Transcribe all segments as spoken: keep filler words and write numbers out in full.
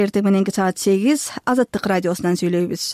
Эртең мененки саат сегиз Азаттык радиосунан сүйлөйбүз.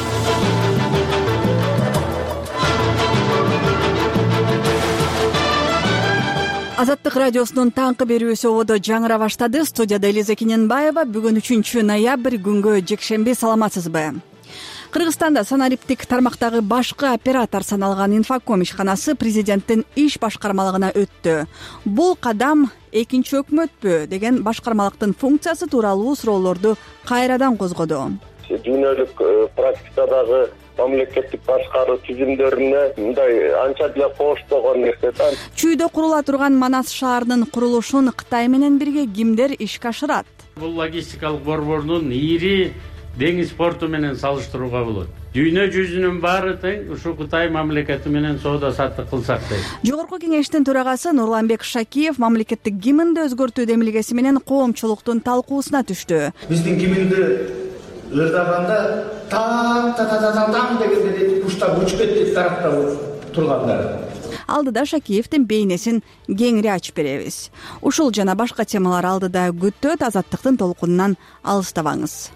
Азаттык радиосунун таңкы берүүсү ободо жаңыра баштады. Студияда Элиза Кененбаева. Бүгүн үчүнчү ноябрь, күнгө жекшемби. Саламатсызбы? Кыргызстанда санариптик тармактагы башкы оператор саналган Инфоком ишканасы президенттин иш башкармалыгына өттү. Бул кадам экинчи өкмөтпү деген башкармалыктын функциясы тууралуу суроолорду кайрадан козгоду. Дүйнөлүк практикадагы мамлекеттик башкаруу түзүмдөрүнө мындай анча деле коштогон нерсе да. Чүйдө курула турган Манас шаарынын курулушун Кытай менен бирге кимдер ишке ашырат? Бул логистикалык борбордун ири деңиз порту менен салыштырууга болот. Дүйнө жүзүнүн баары тең ушу Кытай мамлекети менен соода саттык кылсак дейт. Жогорку кеңештин төрагасы Нурланбек Шакиев мамлекеттик гимнди өзгөртүү демилгеси менен коомчулуктун талкуусуна түштү. Биздин гимнди ырдаганда таң та та та таң дегенде куштар учуп кетти тарапта тургандар. Алдыда Шакиевдин бейнесин кеңири ачып беребиз. Ушул жана башка темалар алдыда күттөт. Азаттыктын толкунунан алыстабаңыз.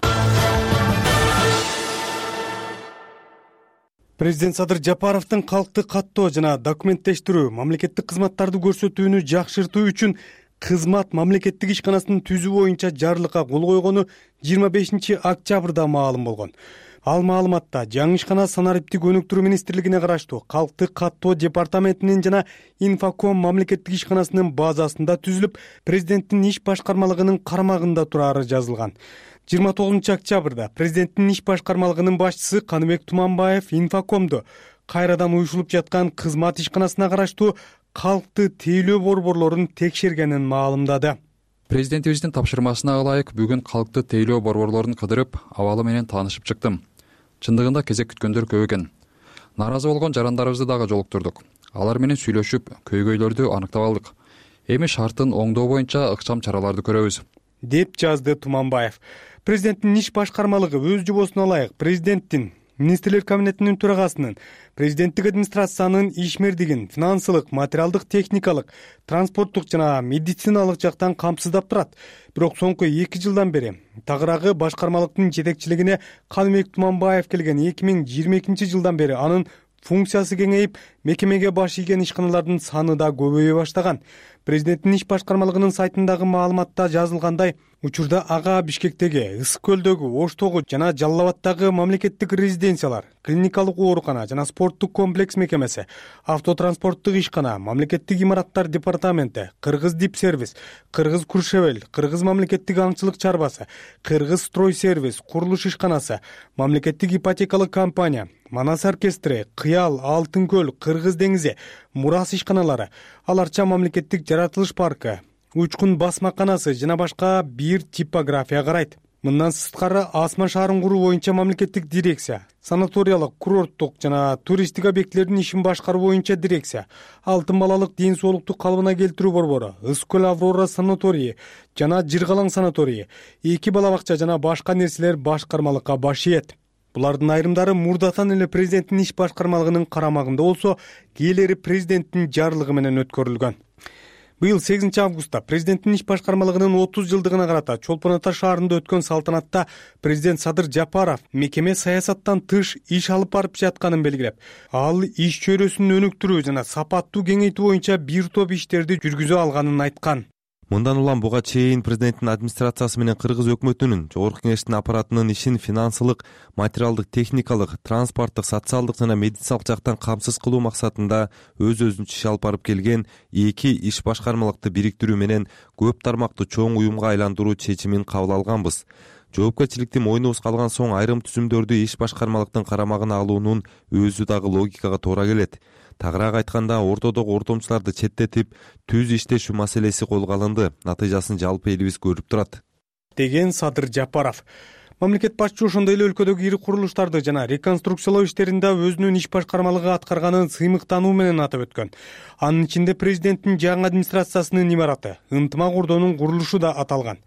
Президент Садыр Жапаровдун калкты каттоо жана документтештирүү, мамлекеттик кызматтарды көрсөтүүнү жакшыртуу үчүн кызмат мамлекеттик ишканасынын түзүү боюнча жарлыкка кол койгону жыйырма бешинчи октябрда маалым болгон. Ал маалыматта жаңы ишкана санариптик өнүктүрүү министрлигине караштуу калкты каттоо департаментинин жана Инфоком мамлекеттик ишканасынын базасында түзүлүп, президенттин иш башкармалыгынын карамагында турары жазылган. жыйырма тогузунчу октябрда президенттин иш башкармалыгынын башчысы Каныбек Туманбаев Инфокомду кайрадан уюшулуп жаткан кызмат ишканасына караштуу калкты тейлөө борборлорун текшергенин маалымдады. Президентибиздин тапшырмасына ылайык бүгүн калкты тейлөө борборлорун кыдырып, абалы менен таанышып чыктым. Чындыгында кезек күткөндөр көп экен. Наразы болгон жарандарыбызды дагы жолуктурдук. Алар менен сүйлөшүп, көйгөйлөрдү аныктап алдык. Эми шарттын оңдоо боюнча ыкчам чараларды көрөбүз, деп жазды Туманбаев. Президенттин иш башкармалыгы өз жобосуна ылайык президенттин, министрлер кабинетинин төрагасынын, президенттик администрациянын ишмердигин финансылык, материалдык, техникалык, транспорттук жана медициналык жактан камсыздап турат. Бирок соңку эки жылдан бери тагыраагы башкармалыктын жетекчилигине Каныбек Туманбаев келген эки миң жыйырма экинчи жылдан бери анын функциясы кеңейип, мекемеге баш ийген ишканалардын саны да көбөйө баштаган. Президенттин иш башкармалыгынын сайтындагы маалыматта жазылгандай, учурда ага Бишкектеги, Ысык көлдөгү, Оштогу жана Жалал Абадтагы мамлекеттик резиденциялар, клиникалык оорукана жана спорттук комплекс мекемеси, автотранспорттук ишкана, мамлекеттик имараттар департаменти, Кыргыз Дипсервис, Кыргыз Куршевел, Кыргыз мамлекеттик аңчылык чарбасы, Кыргыз Стройсервис, курулуш ишканасы, мамлекеттик ипотекалык компания, Манас оркестри, Кыял, Алтын көл, Кыргыз деңизи, Мурас ишканалары, аларча мамлекеттик жаратылыш паркы, Учкун басмаканасы жана башка бир типография карайт. Мындан сырткары Асман шаарын куруу боюнча мамлекеттик дирекция, санаториялык, курорттук жана туристтик объектилердин ишин башкаруу боюнча дирекция, Алтын балалык ден соолукту калыбына келтирүү борбору, Ысык көл Аврора санаторийи жана Жыргалаң санаторийи, эки бала бакча жана башка нерселер башкармалыкка баш ийет. Булардын айрымдары мурдатан эле президенттин иш башкармалыгынын карамагында болсо, кээрлери президенттин жарлыгы менен өткөрүлгөн. Быйыл сегизинчи августта президенттин иш башкармалыгынын отуз жылдыгына карата Чолпон Ата шаарында өткөн салтанатта президент Садыр Жапаров мекеме саясаттан тыш иш алып барып жатканын белгилеп, ал иш чөйрөсүн өнүктүрүү жана сапаттуу кеңейтүү боюнча бир топ иштерди жүргүзө алганын айткан. Мындан улам буга чейин президенттин администрациясы менен Кыргыз өкмөтүнүн, жогорку кеңештин аппаратынын ишин финансылык, материалдык, техникалык, транспорттук, социалдык жана медициналык жактан камсыз кылуу максатында өз-өзүнчө иш алып барып келген эки иш башкармалыкты бириктирүү менен көп тармактуу чоң уюмга айландыруу чечимин кабыл алганбыз. Жоопкерчиликти мойнубузга алган соң айрым түзүмдөрдү иш башкармалыктын карамагына алуунун өзү дагы логикага туура келет. Тагыраак айтканда, ортодогу ортомчуларды четтетип, түз иштешүү маселеси колго алынды. Натыйжасын жалпы элибиз көрүп турат, деген Садыр Жапаров. Мамлекет башчы ошондой эле өлкөдөгү ири курулуштарды жана реконструкциялоо иштеринде өзүнүн иш башкармалыгы аткарганын сыймыктануу менен атап өткөн. Анын ичинде президенттин жаңы администрациясынын имараты, ынтымак ордонун курулушу да аталган.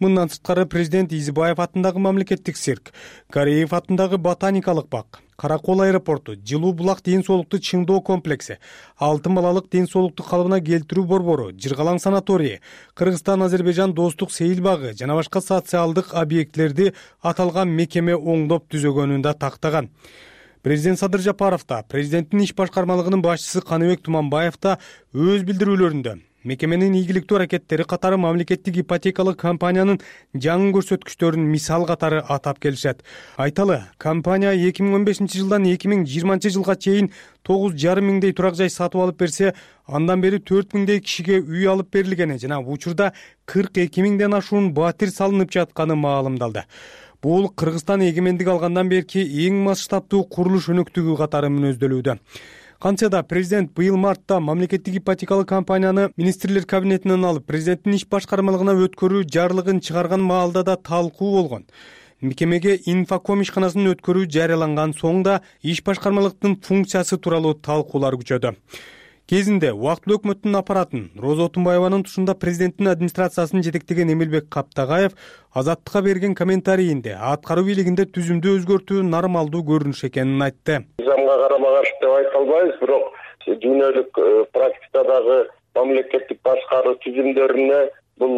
Мындан сырткары президент Изибаев атындагы мамлекеттик цирк, Кореев атындагы ботаникалык бак, Каракол аэропорту, Жылуу булак ден соолукту чыңдоо комплекси, Алтын балалык ден соолукту калыбына келтирүү борбору, Жыргалаң санаторийи, Кыргызстан-Азербайжан достук сейил багы жана башка социалдык объектилерди аталган мекеме оңдоп түзөгөнүн да тактаган. Президент Садыр Жапаров да, президенттин иш башкармалыгынын башчысы Каныбек Туманбаев да өз билдирүүлөрүндө мекеменин ийгиликтүү аракеттери катары мамлекеттик ипотекалык компаниянын жаңы көрсөткүчтөрүн мисал катары атап келишет. Айталы, компания эки миң он бешинчи жылдан эки миң жыйырманчы жылга чейин тогуз жарым миңдей турак жай сатып алып берсе, андан бери төрт миңдей кишиге үй алып берилгени жана учурда кырк эки миңден ашуун батир салынып жатканы маалымдалды. Бул Кыргызстан эгемендик алгандан берки эң масштабтуу курулуш өнөктүгү катары мүнөздөлүүдө. Кантсе да президент быйыл мартта мамлекеттик ипотекалык компанияны министрлер кабинетинен алып, президенттин иш башкармалыгына өткөрүү жарлыгын чыгарган маалда да талкуу болгон. Мекемеге инфоком ишканасын өткөрүү жарыяланган соң да иш башкармалыктын функциясы тууралуу талкуулар күчөдү. Кезинде убактылуу өкмөттүн аппаратын Роза Отунбаеванын тушунда президенттин администрациясын жетектеген Эмилбек Каптагаев Азаттыкка берген комментарийинде аткаруу бийлигинде түзүмдү өзгөртүү нормалдуу көрүнүш экенин айтты. Мыйзамга карама каршы деп айта албайбыз, бирок дүйнөлүк практикадагы мамлекеттик башкаруу түзүмдөрүнө бул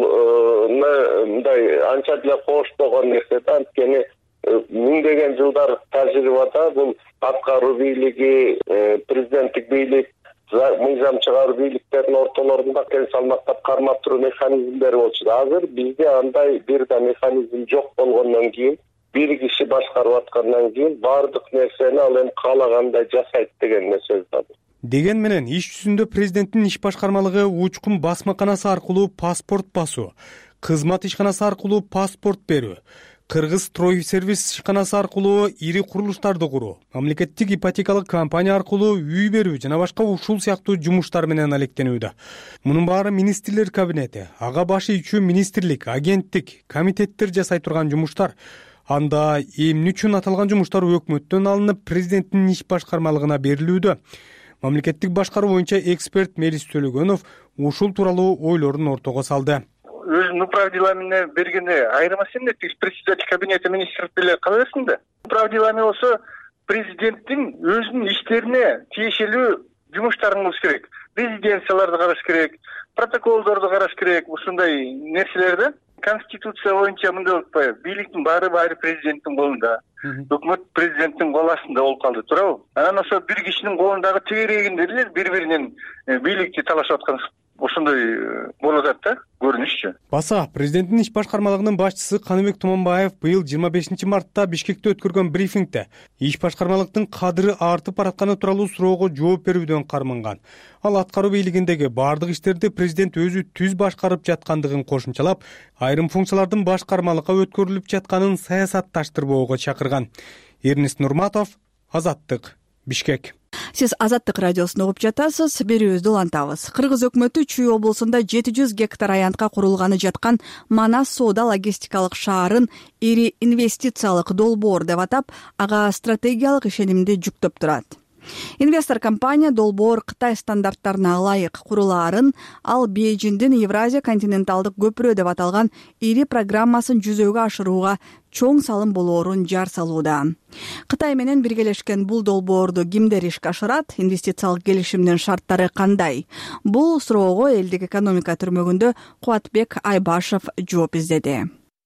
мындай анча деле коштогон нерсе да. Анткени миңдеген жылдар тажрыйбада бул аткаруу бийлиги, президенттик бийлик, мыйзам чыгаруу бийликтердин ортолорунда тең салмактап кармап туруу механизмдери болчу. Азыр бизде андай бир да механизм жок болгондон кийин, бир киши башкарып аткандан кийин баардык нерсени ал эми каалагандай жасайт деген сөз бар. Деген менен иш жүзүндө президенттин иш башкармалыгы учкун басмаканасы аркылуу паспорт басуу, кызмат ишканасы аркылуу паспорт берүү, Кыргыз строй сервис ишканасы аркылуу ири курулуштарды куруу, мамлекеттик ипотекалык компания аркылуу үй берүү жана башка ушул сыяктуу жумуштар менен алектенүүдө. Мунун баары министрлер кабинети, ага башы ичүү министрлик, агенттик, комитеттер жасай турган жумуштар. Анда эмне үчүн аталган жумуштар өкмөттөн алынып президенттин иш башкармалыгына берилүүдө? Мамлекеттик башкаруу боюнча эксперт Мелис Төлөгөнов ушул тууралуу ойлорун ортого салды. Өзүнүн управ делами бергенде айырмасы эмне? Председатель кабинета министров деле кала берсин да. Управ делами болсо президенттин өзүнүн иштерине тиешелүү жумуштарын кылыш керек. Резиденцияларды караш керек, протоколдорду караш керек, ушундай нерселерди. Конституция боюнча мындай болуп атпайбы? Бийликтин баары баары президенттин колунда. Өкмөт президенттин кол астында болуп калды, туурабы? Анан ошо бир кишинин колундагы тегерегинде эле бири-биринен бийликти талашып аткан ошондой болуп атат да, көрүнүшчү. Баса, президенттин иш башкармалыгынын башчысы Каныбек Туманбаев быйыл жыйырма бешинчи мартта Бишкекте өткөргөн брифингде иш башкармалыктын кадыры артып баратканы тууралуу суроого жооп берүүдөн карманган. Ал аткаруу бийлигиндеги баардык иштерди президент өзү түз башкарып жаткандыгын кошумчалап, айрым функциялардын башкармалыкка өткөрүлүп жатканын саясатташтырбоого чакырган. Эрнест Нурматов, Азаттык, Бишкек. Сиз Азаттык радиосун угуп жатасыз. Берүүбүздү улантабыз. Кыргыз өкмөтү Чүй облусунда жети жүз гектар аянтка курулганы жаткан Манас соода логистикалык шаарын ири инвестициялык долбоор деп атап, ага стратегиялык ишенимди жүктөп турат. Инвестор компания долбоор Кытай стандарттарына ылайык курулаарын, ал Бейжиңдин Евразия континенталдык көпүрө деп аталган ири программасын жүзөгө ашырууга чоң салым болоорун жар салууда. Кытай менен биргелешкен бул долбоорду кимдер ишке ашырат? Инвестициялык келишимдин шарттары кандай? Бул суроого элдик экономика түрмөгүндө Кубатбек Айбашев жооп издеди.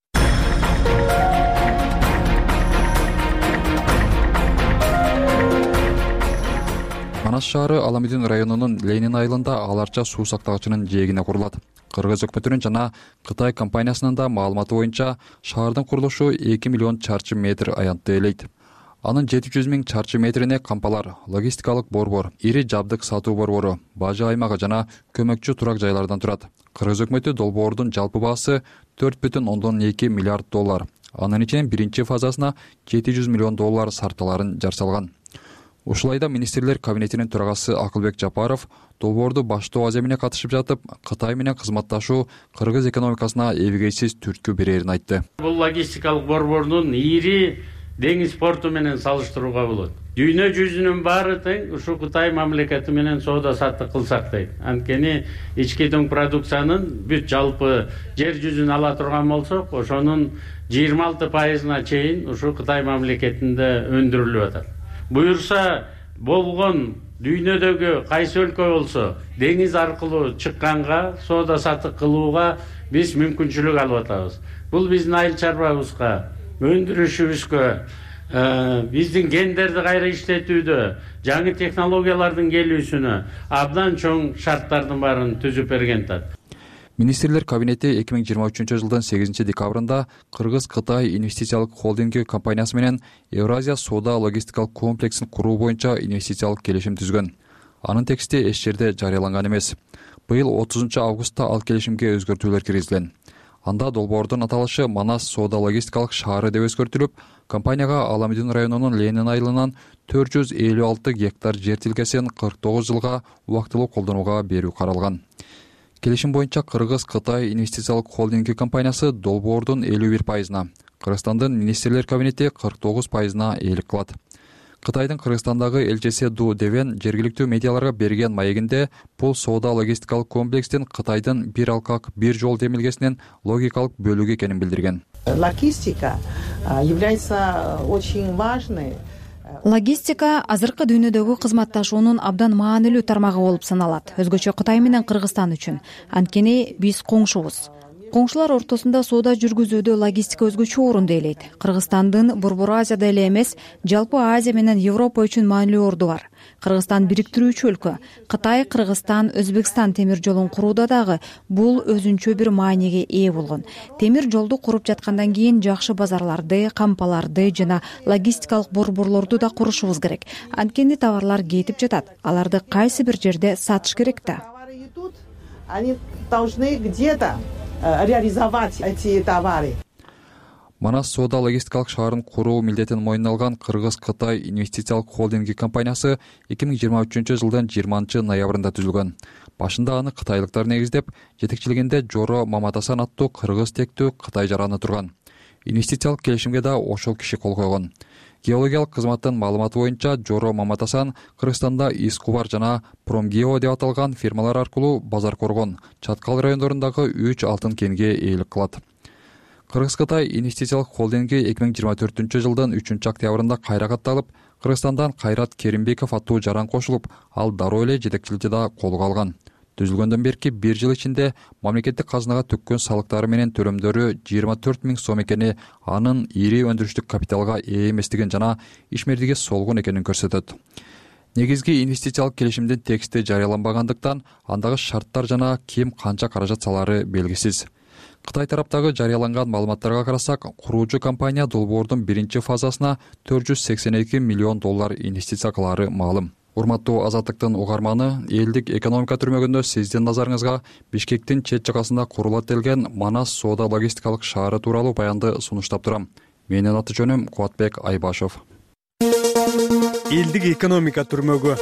Манас шаары Аламедин районунун Ленин айылында аларча суу сактагычынын жээгине курулат. Кыргыз өкмөтүнүн жана Кытай компаниясынын да маалыматы боюнча шаардын курулушу эки миллион чарчы метр аянтты ээлейт. Анын жети жүз миң чарчы метрине кампалар, логистикалык борбор, ири жабдык сатуу борбору, бажы аймагы жана көмөкчү турак жайлардан турат. Кыргыз өкмөтү долбоордун жалпы баасы төрт бүтүн ондон эки миллиард доллар. Анын ичинен биринчи фазасына жети жүз миллион доллар сарталарын жар салган. Ушулайда министрлер кабинетинин төрагасы Акылбек Жапаров долбоорду баштоо аземине катышып жатып, Кытай менен кызматташуу кыргыз экономикасына эбегейсиз түрткү берерин айтты. Бул логистикалык борбордун ири деңиз порту менен салыштырууга болот. дүйнө жүзүнүн баары тең ушул Кытай мамлекети менен соода саттык кылсак дейт. Анткени ички дөң продукциянын бүт жалпы жер жүзүн ала турган болсок, ошонун жыйырма алты пайызына чейин ушул Кытай мамлекетинде өндүрүлүп атат. Буюрса болгон дүйнөдөгү кайсы өлкө болсо деңиз аркылуу чыкканга соода саттык кылууга биз мүмкүнчүлүк алып атабыз. Бул биздин айыл чарбабызга, өндүрүшүбүзгө, биздин гендерди кайра иштетүүдө, жаңы технологиялардын келүүсүнө абдан чоң шарттардын баарын түзүп берген тат. Министрлер кабинети эки миң жыйырма үчүнчү жылдын сегизинчи декабрында Кыргыз-Кытай инвестициялык холдинги компаниясы менен Евразия соода логистикалык комплексин куруу боюнча инвестициялык келишим түзгөн. Анын тексти эч жерде жарыяланган эмес. Быйыл отузунчу августта ал келишимге өзгөртүүлөр киргизилген. Анда долбоордун аталышы Манас соода логистикалык шаары деп өзгөртүлүп, компанияга Аламүдүн районунун Ленин айылынан төрт жүз элүү алты гектар жер тилкесин кырк тогуз жылга убактылуу колдонууга берүү каралган. Келишим боюнча Кыргыз-Кытай инвестициялык холдинги компаниясы долбоордун элүү бир пайызына, Кыргызстандын министрлер кабинети кырк тогуз пайызына ээлик кылат. Кытайдын Кыргызстандагы элчиси Ду Девен жергиликтүү медиаларга берген маегинде бул соода логистикалык комплекстин Кытайдын бир алкак бир жол демилгесинин логикалык бөлүгү экенин билдирген. Логистика является очень важной. Логистика азыркы дүйнөдөгү кызматташуунун абдан маанилүү тармагы болуп саналат. Өзгөчө Кытай менен Кыргызстан үчүн. Анткени биз коңшубуз. Коңшулар ортосунда соода жүргүзүүдө логистика өзгөчө орунду ээлейт. Кыргызстандын Борбор Азияда эле эмес, жалпы Азия менен Европа үчүн маанилүү орду бар. Кыргызстан бириктирүүчү өлкө. Кытай, Кыргызстан, Өзбекстан темир жолун курууда дагы бул өзүнчө бир мааниге ээ болгон. Темир жолду куруп жаткандан кийин жакшы базарларды, кампаларды жана логистикалык борборлорду да курушубуз керек. Анткени товарлар кетип жатат. Аларды кайсы бир жерде сатыш керек да. Они должны где-то реализовать эти товары. Манас соода логистикалык шаарын куруу милдетин мойнуна алган Кыргыз-Кытай инвестициялык холдинги компаниясы эки миң жыйырма үчүнчү жылдын жыйырманчы ноябрында түзүлгөн. Башында аны кытайлыктар негиздеп, жетекчилигинде Жоро Маматасан аттуу кыргыз тектүү Кытай жараны турган. Инвестициялык келишимге да ошол киши кол койгон. Геологиялык кызматтын маалыматы боюнча Жоро Маматасан Кыргызстанда Искубар жана Промгео деп аталган фирмалар аркылуу Базар Коргон, Чаткал райондорундагы үч алтын кенге ээлик кылат. Кыргыз-Кытай инвестициялык холдинги эки миң жыйырма төртүнчү жылдын үчүнчү октябрында кайра катталып, Кыргызстандан Кайрат Керимбеков аттуу жаран кошулуп, ал дароо эле жетекчиликти да колго алган. Түзүлгөндөн берки бир жыл ичинде мамлекеттик казынага төккөн салыктары менен төлөмдөрү жыйырма төрт миң сом экени анын ири өндүрүштүк капиталга ээ эместигин жана ишмердиги солгун экенин көрсөтөт. Негизги инвестициялык келишимдин тексти жарыяланбагандыктан андагы шарттар жана ким канча каражат салары белгисиз. Кытай тараптагы жарыяланган маалыматтарга карасак, куруучу компания долбоордун биринчи фазасына төрт жүз сексен эки миллион доллар инвестиция кылары маалым. Урматтуу Азаттыктын угарманы, элдик экономика түрмөгүндө сиздин назарыңызга Бишкектин чет жагасында курулат делген Манас соода логистикалык шаары тууралуу баянды сунуштап турам. Менин аты жөнүм Кубатбек Айбашов. Элдик экономика түрмөгү.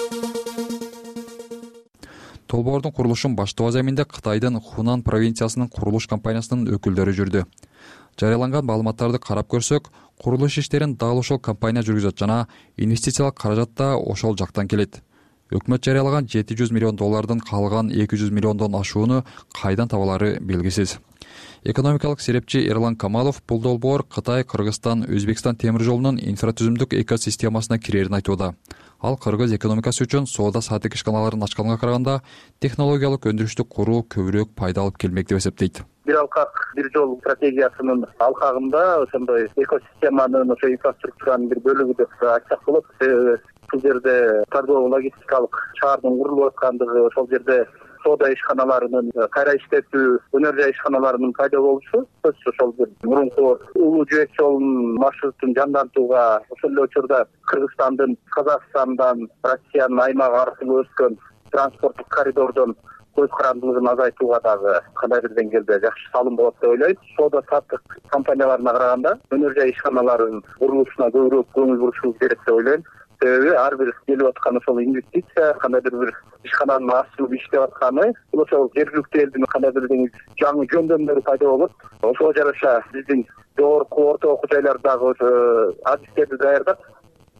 Долбоордун курулушун баштоо аземинде Кытайдын Хунан провинциясынын курулуш компаниясынын өкүлдөрү жүрдү. Жарыяланган маалыматтарды карап көрсөк, курулуш иштерин дал ошол компания жүргүзөт жана инвестициялык каражат да ошол жактан келет. Өкмөт жарыялаган жети жүз миллион доллардын калган эки жүз миллиондон ашууну кайдан табалары белгисиз. Экономикалык серепчи Эрлан Камалов бул долбоор Кытай, Кыргызстан, Өзбекстан темир жолунун инфратүзүмдүк экосистемасына кирерин айтууда. Ал кыргыз экономикасы үчүн соода саатык ишканаларын ачканга караганда технологиялык өндүрүштү куруу көбүрөөк пайда алып келмек деп эсептейт. Бир алкак бир жол стратегиясынын алкагында ошондой экосистеманын, ошо инфраструктуранын бир бөлүгү деп айтсак болот. Бул жерде торгово логистикалык шаардын курулуп аткандыгы, ошол жерде соода ишканаларынын кайра иштетүү, өнөр жай ишканаларынын пайда болушу, ошол бир мурунку улуу жөөк жолунун маршрутун жандантууга, ошол эле учурда Кыргызстандын, Казакстандан, Россиянын аймагы аркылуу өткөн транспорттук коридордон көз карандылыгын азайтууга дагы кандай бир деңгээлде жакшы салым болот деп ойлойт. Соода саттык компанияларына караганда өнөр жай ишканаларынын курулушуна көбүрөөк көңүл бурушубуз керек деп ойлойм. Себеби ар бир келип аткан ошол инвестиция, кандайдыр бир ишкананын ачылып иштеп атканы, бул ошол жергиликтүү элдин кандайдыр бир жаңы жөндөмдөрү пайда болот. Ошого жараша биздин жогорку орто окуу жайлардагы адистерди даярдап,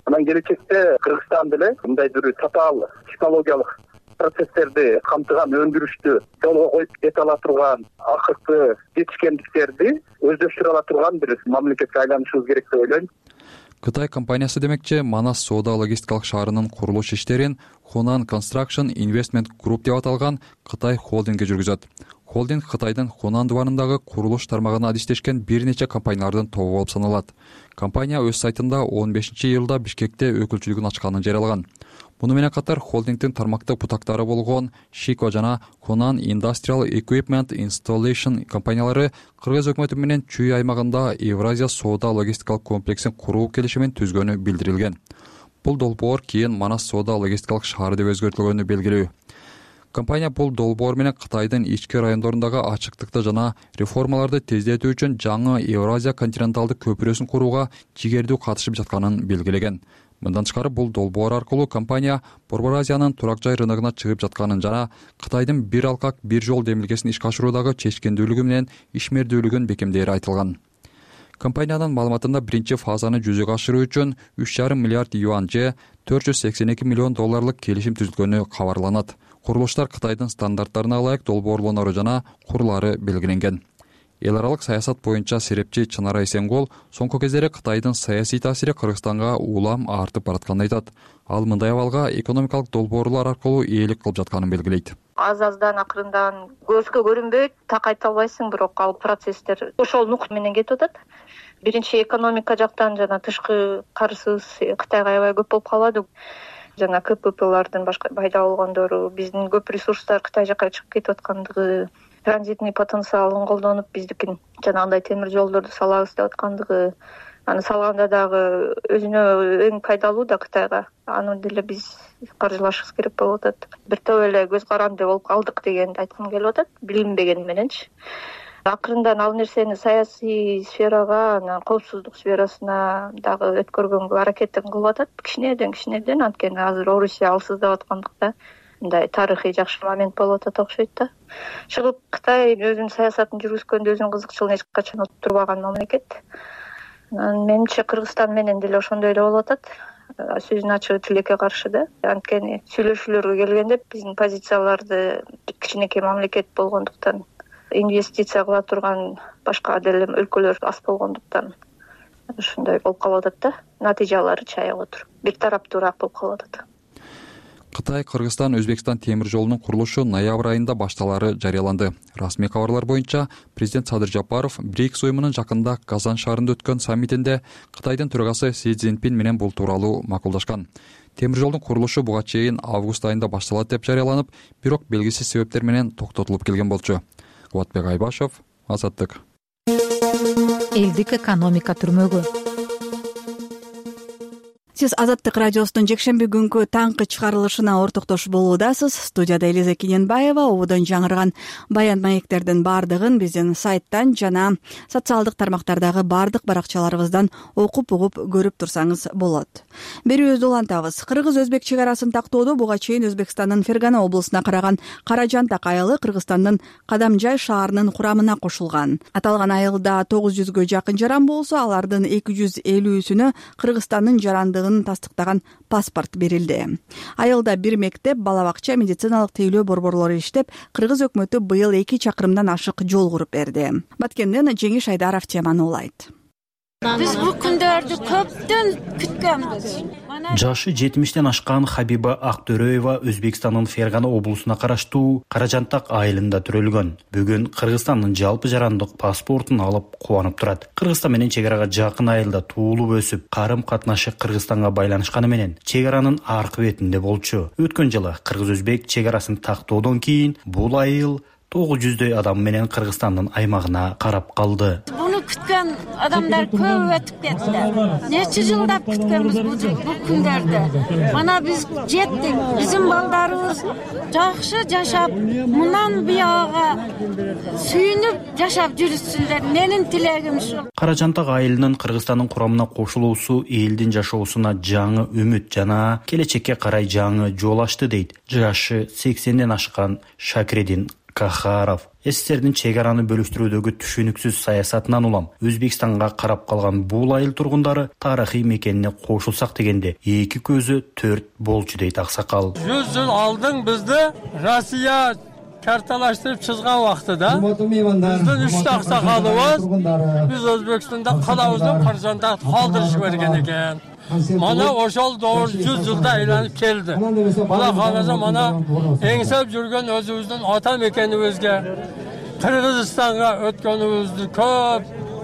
Анан келечекте Кыргызстан деле мындай бир татаал технологиялык процесстерди камтыган өндүрүштү жолго коюп кете ала турган, акыркы жетишкендиктерди өздөштүрө ала турган бир мамлекетке айланышыбыз керек деп ойлойм. Кытай компаниясы демекчи, Манас соода логистикалык шаарынын курулуш иштерин Hunan Construction Investment Group деп аталган Кытай холдинги жүргүзөт. Холдинг Кытайдын Хунан дубарындагы курулуш тармагына адистешкен бир нече компаниялардын тобу болуп саналат. Компания өз сайтында он бешинчи июлда Бишкекте өкүлчүлүгүн ачканын жарыялаган. Муну менен катар холдингдин тармактык бутактары болгон Shiko жана Hunan Industrial Equipment Installation компаниялары Кыргыз өкмөтү менен Чүй аймагында Евразия соода логистикалык комплексин куруу келишимин түзгөнү билдирилген. Бул долбоор кийин Манас соода логистикалык шаары деп өзгөртүлгөнү белгилүү. Компания бул долбоор менен Кытайдын ички райондорундагы ачыктыкты жана реформаларды тездетүү үчүн жаңы Евразия континенталдык көпүрөсүн курууга жигердүү катышып жатканын белгилеген. Мындан тышкары бул долбоор аркылуу компания Борбор Азиянын турак жай рыногуна чыгып жатканын жана Кытайдын бир алкак бир жол демилгесин ишке ашыруудагы чечкендүүлүгү менен ишмердүүлүгүн бекемдээри айтылган. Компаниянын маалыматында биринчи фазаны жүзөгө ашыруу үчүн үч жарым миллиард юань же төрт жүз сексен эки миллион долларлык келишим түзүлгөнү кабарланат. Курулуштар Кытайдын стандарттарына ылайык долбоорлонору жана курулары белгиленген. Эл аралык саясат боюнча серепчи Чынара Эсенгол соңку кездери Кытайдын саясий таасири Кыргызстанга улам артып баратканын айтат. Ал мындай абалга экономикалык долбоорлор аркылуу ээлик кылып жатканын белгилейт. Аз-аздан акырындан көзгө көрүнбөйт, так айта албайсың, бирок ал процесстер ошол нукта менен кетип атат. Биринчи экономика жактан жана тышкы карызыбыз Кытайга аябай көп болуп калады. Жана КППлардын башка пайда болгондору, биздин көп ресурстар Кытай жакка чыгып кетип аткандыгы, транзитный потенциалын колдонуп биздикин жанагындай темир жолдорду салабыз деп аткандыгы, аны салганда дагы өзүнө эң пайдалуу да Кытайга. Аны деле биз каржылашыбыз керек болуп атат. Бир топ эле көз каранды болуп калдык дегенди айткым келип атат, билинбеген мененчи. Акырындан ал нерсени саясий сферага, анан коопсуздук сферасына дагы өткөргөнгө аракетин кылып атат. Кичинеден кичинеден, анткени азыр Орусия алсыздап аткандыкта мындай тарыхый жакшы момент болуп атат окшойт да. Чыгып Кытай өзүнүн саясатын жүргүзгөндө өзүнүн кызыкчылыгын эч качан отурбаган мамлекет. Менимче Кыргызстан менен деле ошондой эле болуп атат. Сөзүн ачыгы тилекке каршы да. Анткени сүйлөшүүлөргө келгенде биздин позицияларды кичинекей мамлекет болгондуктан, инвестиция кыла турган башка деле өлкөлөр аз болгондуктан ушундай болуп калып атат да. Натыйжалары чаяк отуруп, бир тараптуураак болуп калып атат. Кытай, Кыргызстан, Өзбекстан темир жолунун курулушу ноябрь айында башталары жарыяланды. Расмий кабарлар боюнча президент Садыр Жапаров БРИКС уюмунун жакында Казан шаарында өткөн саммитинде Кытайдын төрагасы Си Цзиньпин менен бул тууралуу макулдашкан. Темир жолдун курулушу буга чейин август айында башталат деп жарыяланып, бирок белгисиз себептер менен токтотулуп келген болчу. Кубатбек Айбашев, Азаттык. Элдик экономика түрмөгү. Сиз Азаттык радиосунун жекшемби күнкү таңкы чыгарылышына ортоктош болуудасыз. Студияда Элиза Кененбаева. Ободон жаңырган баян маектердин бардыгын биздин сайттан жана социалдык тармактардагы бардык баракчаларыбыздан окуп угуп көрүп турсаңыз болот. Берүүбүздү улантабыз. Кыргыз-өзбек чек арасын тактоодо буга чейин Өзбекстандын Фергана облусуна караган Каражантак айылы Кыргызстандын Кадамжай шаарынын курамына кошулган. Аталган айылда тогуз жүзгө жакын жаран болсо, алардын эки жүз элүүсүнө Кыргызстандын жарандыгы тастыктаган паспорт берилди. Айылда бир мектеп, бала бакча, медициналык тейлөө борборлору иштеп, Кыргыз өкмөтү быйыл эки чакырымдан ашык жол куруп берди. Баткенден Жеңиш Айдаров теманы улайт. Биз бул күндөрдү көптөн күткөнбүз. Жашы жетимиштен ашкан Хабиба Актөрөева Өзбекстандын Фергана облусуна караштуу Каражантак айылында төрөлгөн. Бүгүн Кыргызстандын жалпы жарандык паспортун алып кубанып турат. Кыргызстан менен чек арага жакын айылда туулуп өсүп, карым катнашы Кыргызстанга байланышканы менен чек аранын аркы бетинде болчу. Өткөн жылы Кыргыз-Өзбек чек арасын тактоодон кийин бул айыл тогуз жүздөй адам менен Кыргызстандын аймагына карап калды. Буну күткөн адамдар көп өтүп кетти. Нече жылдап күткөнбүз бул күндөрдү. Мана биз жеттик. Биздин балдарыбыз жакшы жашап, мындан буяга сүйүнүп жашап жүрүшсүндөр. Менин тилегим ушу. Каражантак айылынын Кыргызстандын курамына кошулуусу элдин жашоосуна жаңы үмүт жана келечекке карай жаңы жол ачты дейт жашы сексенден ашкан Шакредин Кахаров. СССРдин чек араны бөлүштүрүүдөгү түшүнүксүз саясатынан улам Өзбекстанга карап калган бул айыл тургундары тарыхый мекенине кошулсак дегенде эки көзү төрт болчу дейт аксакал. жүз жыл алдың бизди Россия карталаштырып чызган убактыда биздин үч аксакалыбыз биз Өзбекстанда калабызды Каражанда калтырышып берген экен. Mana ошол doğru жүз жылда айланып келди. Мына караса мана эңсеп жүргөн өзүбүздүн ата мекенибизге Кыргызстанга өткөнүбүздү көп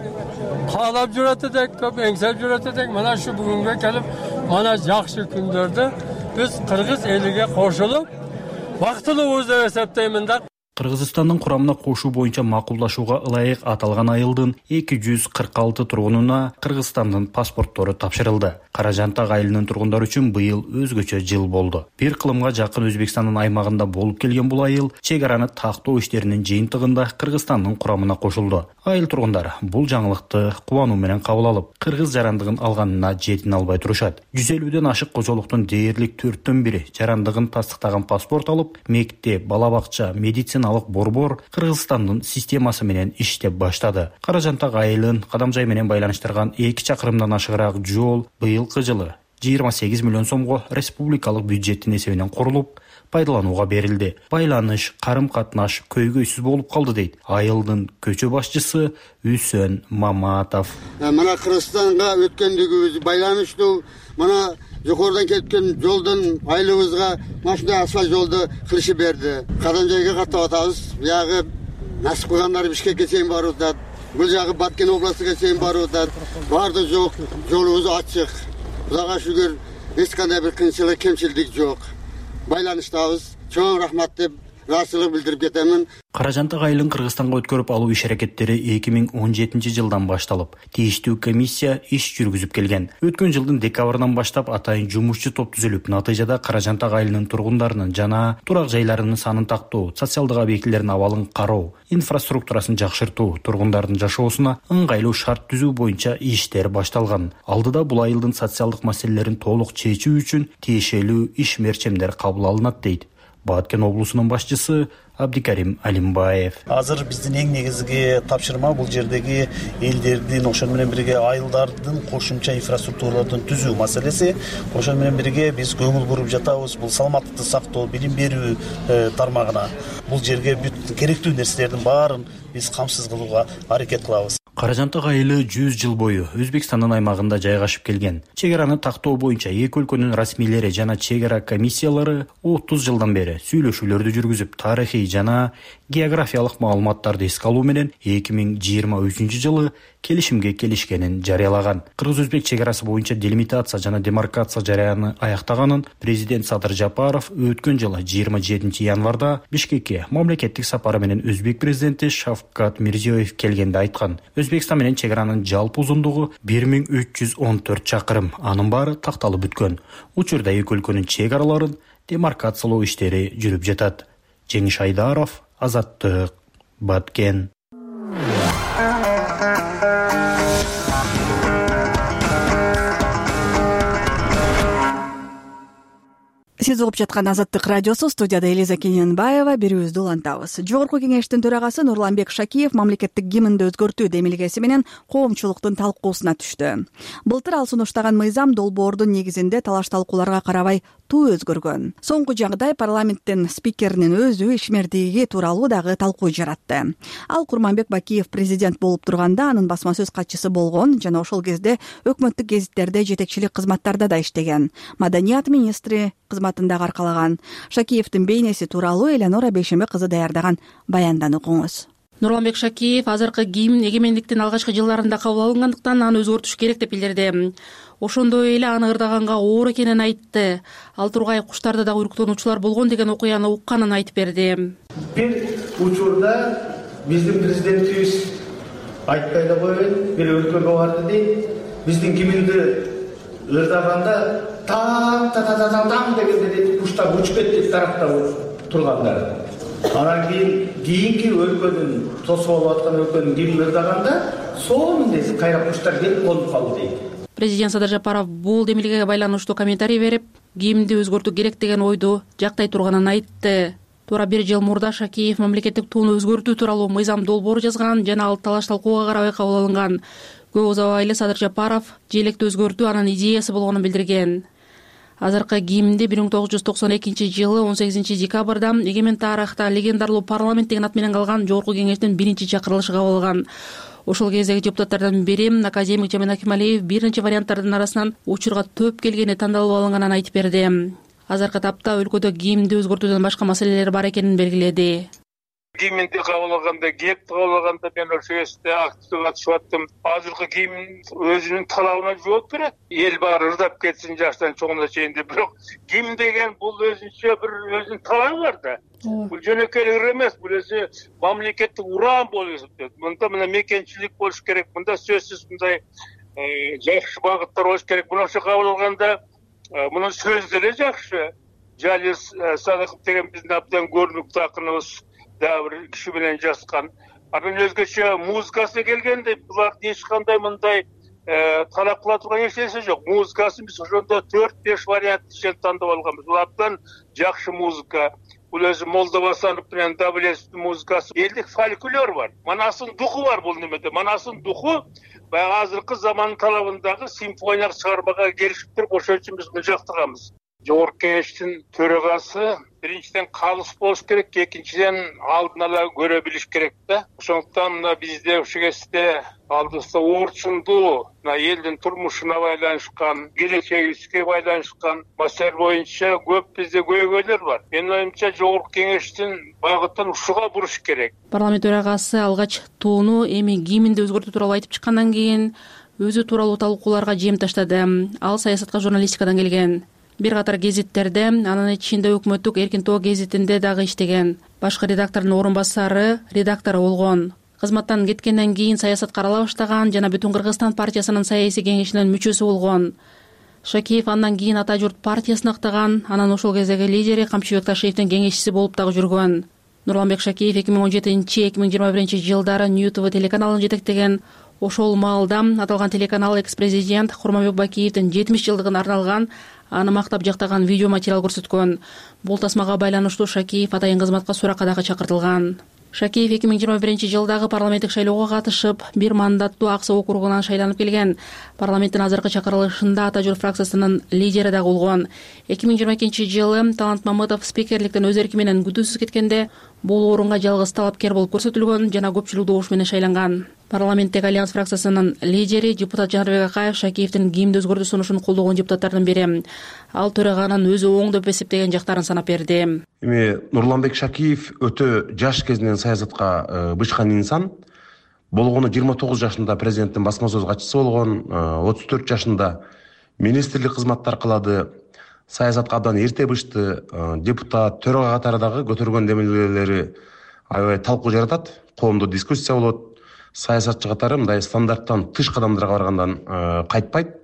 каалап жүрөт элек, көп эңсеп жүрөт элек. Мына şu бүгүнгө келип, мана жакшы күндөрдө биз кыргыз элиге кошулуп бактылуубуз деп эсептеймин да. Кыргызстандын курамына кошуу боюнча макулдашууга ылайык аталган айылдын эки жүз кырк алты тургунуна Кыргызстандын паспорттору тапшырылды. Каражантак айылынын тургундары үчүн быйыл өзгөчө жыл болду. Бир кылымга жакын Өзбекстандын аймагында болуп келген бул айыл чек араны тактоо иштеринин жыйынтыгында Кыргызстандын курамына кошулду. Айыл тургундары бул жаңылыкты кубануу менен кабыл алып, кыргыз жарандыгын алганына жетине албай турушат. жүз элүүдөн ашык кожолуктун дээрлик төрттөн бири жарандыгын тастыктаган паспорт алып, мектеп, бала бакча, медицина борбор Кыргызстандын системасы менен иштеп баштады. Каражантак айылын Кадамжай менен байланыштырган эки чакырымдан ашыгыраак жол быйылкы жылы жыйырма сегиз миллион сомго республикалык бюджеттин эсебинен курулуп, пайдаланууга берилди. Байланыш, карым-катнаш көйгөйсүз болуп калды дейт айылдын көчө башчысы Үсөн Маматов. Мына Кыргызстанга өткөндүгүбүз байланыштуу, мына жокордон кеткен жолдон айылыбызга машина асфальт жолду кылышып берди. Кадамжайга каттап атабыз. Бuyagы насип кылгандар Бишкекке чейин барып атат. Бул жагы Баткен областыга чейин барып атат. Барды жок, жолубуз ачык. Кудайга шүгүр, эч кандай бир кыйынчылык, кемчилдик жок. Байланыштабыз. Чоң рахмат деп ыраазычылык билдирип кетемин. Каражантак айылын Кыргызстанга өткөрүп алуу иш аракеттери эки миң он жетинчи жылдан башталып, тийиштүү комиссия иш жүргүзүп келген. Өткөн жылдын декабрынан баштап атайын жумушчу топ түзүлүп, натыйжада Каражантак айылынын тургундарынын жана турак жайларынын санын тактоо, социалдык объектилердин абалын кароо, инфраструктурасын жакшыртуу, тургундардын жашоосуна ыңгайлуу шарт түзүү боюнча иштер башталган. Алдыда бул айылдын социалдык маселелерин толук чечүү үчүн тиешелүү иш мерчемдер кабыл алынат дейт Баткен облусунун башчысы Абдикарим Алимбаев. Азыр биздин эң негизги тапшырма бул жердеги элдердин, ошол менен бирге айылдардын кошумча инфраструктуралардын түзүү маселеси. Ошол менен бирге биз көңүл буруп жатабыз бул саламаттыкты сактоо, билим берүү тармагына. Бул жерге бүт керектүү нерселердин баарын биз камсыз кылууга аракет кылабыз. Каражантак айылы жүз жыл бою Өзбекстандын аймагында жайгашып келген. Чек араны тактоо боюнча эки өлкөнүн расмийлери жана чек ара комиссиялары отуз жылдан бери сүйлөшүүлөрдү жүргүзүп, тарыхый жана географиялык маалыматтарды эске алуу менен эки миң жыйырма үчүнчү жылы келишимге келишкенин жарыялаган. Кыргыз-өзбек чек арасы боюнча делимитация жана демаркация жараяны аяктаганын президент Садыр Жапаров өткөн жылы жыйырма жетинчи январда Бишкекке мамлекеттик сапары менен өзбек президенти Шавкат Мирзиёев келгенде айткан. Өзбекстан менен чек аранын жалпы узундугу бир миң үч жүз он төрт чакырым. Анын баары такталып бүткөн. Учурда эки өлкөнүн чек араларын демаркациялоо иштери жүрүп жатат. Жеңиш Айдаров, Азаттык, Баткен. Сиз угуп жаткан Азаттык радиосу, студияда Элиза Кененбаева, берүүбүздү улантабыз. Жогорку кеңештин төрагасы Нурланбек Шакиев мамлекеттик гимнди өзгөртүү демилгеси менен коомчулуктун талкуусуна түштү. Былтыр ал сунуштаган мыйзам долбоордун негизинде талаш талкууларга карабай туу өзгөргөн. Соңку жагдай парламенттин спикеринин өзү ишмердиги тууралуу дагы талкуу жаратты. Ал Курманбек Бакиев президент болуп турганда анын басма сөз катчысы болгон жана ошол кезде өкмөттүк гезиттерде жетекчилик кызматтарда да иштеген. Маданият министри кызматында аркалаган. Шакиевдин бейнеси тууралуу Элеонора Бейшембек кызы даярдаган баянданы окуңуз. Нурланбек Шакиев азыркы гимн эгемендиктин алгачкы жылдарында кабыл алынгандыктан аны өзгөртүш керек деп билдирди. Ошондой эле аны ырдаганга оор экенин айтты. Ал тургай куштарда да уйруктонуучулар болгон деген окуяны укканын айтып берди. Бир учурда биздин президентибиз айтпай да койбойт, бир өлкөгө барды дейт. Биздин гимнди ырдаганда таң та та та таң дегенде дейт куштар учуп кетти тараптап тургандар. Анан кийин кийинки өлкөнүн тосуп алып аткан өлкөнүн гимнин ырдаганда сонун дейт кайра куштар келип конуп калды дейт. Президент Садыр Жапаров бул демилгеге байланыштуу комментарий берип, гимнди өзгөртүү керек деген ойду жактай турганын айтты. туура бир жыл мурда Шакиев мамлекеттик тууну өзгөртүү тууралуу мыйзам долбоор жазган жана ал талаш талкууга карабай кабыл алынган. Көп узабай эле Садыр Жапаров желекти өзгөртүү анын идеясы болгонун билдирген. Азыркы гимнди бир миң тогуз жүз токсон экинчи жылы он сегизинчи декабрда эгемен тарыхта легендарлуу парламент деген ат менен калган Жогорку кеңештин биринчи чакырылышы кабыл алган. Ошол кездеги депутаттардан бири академик Жамин Акималиев бир нече варианттардын арасынан учурга төп келгени тандалып алынганын айтып берди. Азыркы тапта өлкөдө гимнди өзгөртүүдөн башка маселелер бар экенин белгиледи. Гимнди кабыл алганда, гепти кабыл алганда мен ошол кезде активдүү катышып аттым. Азыркы гимн өзүнүн талабына жооп берет. Эл баары ырдап кетсин жаштан чоңуна чейин деп. Бирок гимн деген бул өзүнчө бир өзүнүн талабы бар да. Бул жөнөкөй ыр эмес, бул өзү мамлекеттик уран болуп эсептелет. Мында мына мекенчилик болуш керек, мында сөзсүз мындай жакшы багыттар болуш керек. Мына ошо кабыл алганда мунун сөзү деле жакшы. Жалил Садыков деген биздин абдан көрүнүктүү акыныбыз дагы бир киши менен жазган. Анын өзгөчө музыкасы келгенде булардын эч кандай мындай талап кыла турган эч нерсе жок. Музыкасын биз ошондо төрт беш вариант ишен тандап алганбыз. Бул абдан жакшы музыка. Бул өзү Молдовасанов менен Давлетовдун музыкасы. Элдик фольклор бар. Манасынын духу бар бул немеде. Манасынын духу баягы азыркы замандын талабындагы симфониялык чыгармага келишип туруп ошон үчүн биз муну жактырганбыз. Жогорку кеңештин төрагасы биринчиден калыс болуш керек, экинчиден алдын ала көрө билиш керек да. Ошондуктан мына бизде ушул кезде алдыбызда орчундуу, мына элдин турмушуна байланышкан, келечегибизге байланышкан маселе боюнча көп бизде көйгөйлөр бар. Менин оюмча жогорку кеңештин багытын ушуга буруш керек. Парламент төрагасы алгач тууну эми гимнди өзгөртүү тууралуу айтып чыккандан кийин өзү тууралуу талкууларга жем таштады. Ал саясатка журналистикадан келген. Бир катар гезиттерде, анын ичинде өкмөттүк Эркин Тоо гезитинде дагы иштеген. Башкы редактордун орун басары, редактору болгон. Кызматтан кеткенден кийин саясатка арала баштаган жана Бүтүн Кыргызстан партиясынын саясий кеңешинин мүчөсү болгон. Шакиев андан кийин Ата журт партиясын актаган, анан ошол кездеги лидери Камчыбек Ташиевдин кеңешчиси болуп дагы жүргөн. Нурланбек Шакиев эки миң он жетинчи эки миң жыйырма биринчи жылдары Нью ТВ телеканалын жетектеген. Ошол маалда аталган телеканал экс-президент Курманбек Бакиевдин жетимиш жылдыгына арналган аны мактап жактаган видео материал көрсөткөн. Бул тасмага байланыштуу Шакиев атайын кызматка суракка дагы чакыртылган. Шакиев эки миң жыйырма биринчи жылдагы парламенттик шайлоого катышып, бир мандаттуу Аксы округунан шайланып келген. Парламенттин азыркы чакырылышында Ата журт фракциясынын лидери дагы болгон. эки миң жыйырма экинчи жылы Талант Мамытов спикерликтен өз эрки менен күтүүсүз кеткенде бул орунга жалгыз талапкер болуп көрсөтүлгөн жана көпчүлүк добуш менен шайланган. Парламенттик Альянс фракциясынын лидери депутат Жанарбек Акаев Шакиевдин гимнди өзгөртүү сунушун колдогон депутаттардын бири. Ал төраганын өзү оң деп эсептеген жактарын санап берди. Эми Нурланбек Шакиев өтө жаш кезинен саясатка бычкан инсан. Болгону жыйырма тогуз жашында президенттин басма сөз катчысы болгон, отуз төрт жашында министрлик кызматтар кылады. Саясатка абдан эрте бышты, депутат, төрага катары дагы көтөргөн демилгелери аябай талкуу жаратат, коомдо дискуссия болот. Саясатчы катары мындай стандарттан тыш кадамдарга баргандан кайтпайт.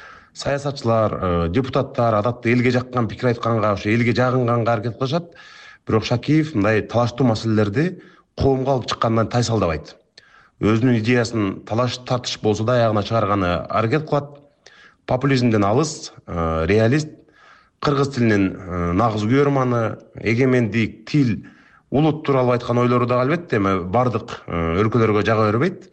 Саясатчылар, депутаттар адатта элге жаккан пикир айтканга, ошо элге жагынганга аракет кылышат. Бирок Шакиев мындай талаштуу маселелерди коомго алып чыккандан тайсалдабайт. Өзүнүн идеясын талаш тартыш болсо да аягына чыгарганы аракет кылат. Популизмден алыс, реалист, кыргыз тилинин нагыз күйөрманы, эгемендик, тил, улут тууралуу айткан ойлору да албетте эми бардык өлкөлөргө жага бербейт.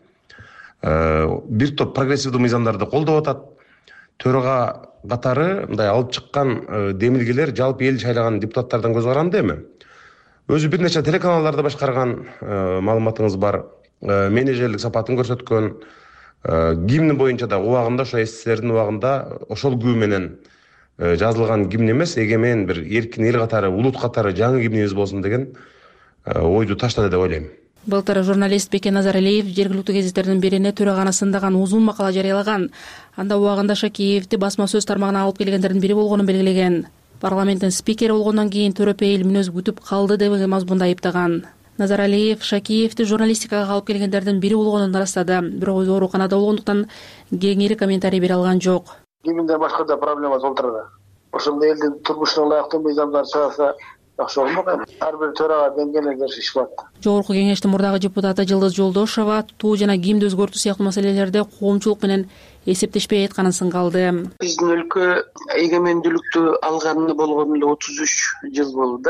Бир топ прогрессивдүү мыйзамдарды колдоп атат. Төрага катары мындай алып чыккан демилгелер жалпы эл шайлаган депутаттардан көз каранды эми. Өзү бир нече телеканалдарды башкарган, маалыматыңыз бар. Менеджерлик сапатын көрсөткөн. Гимн боюнча да убагында ошо эсселердин убагында ошол күү менен жазылган гимн эмес, эгемен бир эркин эл катары, улут катары жаңы гимнибиз болсун деген ойду таштады деп ойлойм. Былтыр журналист Бекен Назаралиев жергиликтүү гезиттердин бирине төраганы сындаган узун макала жарыялаган. Анда убагында Шакиевди басма сөз тармагына алып келгендердин бири болгонун белгилеген. Парламенттин спикери болгондон кийин төрөпейил мүнөз күтүп калды деген мазмунда айыптаган. Назаралиев Шакиевди журналистикага алып келгендердин бири болгонун ырастады, бирок өзү ооруканада болгондуктан кеңири комментарий бере алган жок. Гимнде башка да проблема толтурду. Ошондо элдин турмушуна ылайыктуу мыйзамдар чыгарса жакшы болмок. Ар бир төрага деңгээлде иш кылат. Жогорку кеңештин мурдагы депутаты Жылдыз Жолдошова туу жана гимди өзгөртүү сыяктуу маселелерде коомчулук менен эсептешпей айтканын сынга алды. Биздин өлкө эгемендүүлүктү алганына болгону эле отуз үч жыл болду да.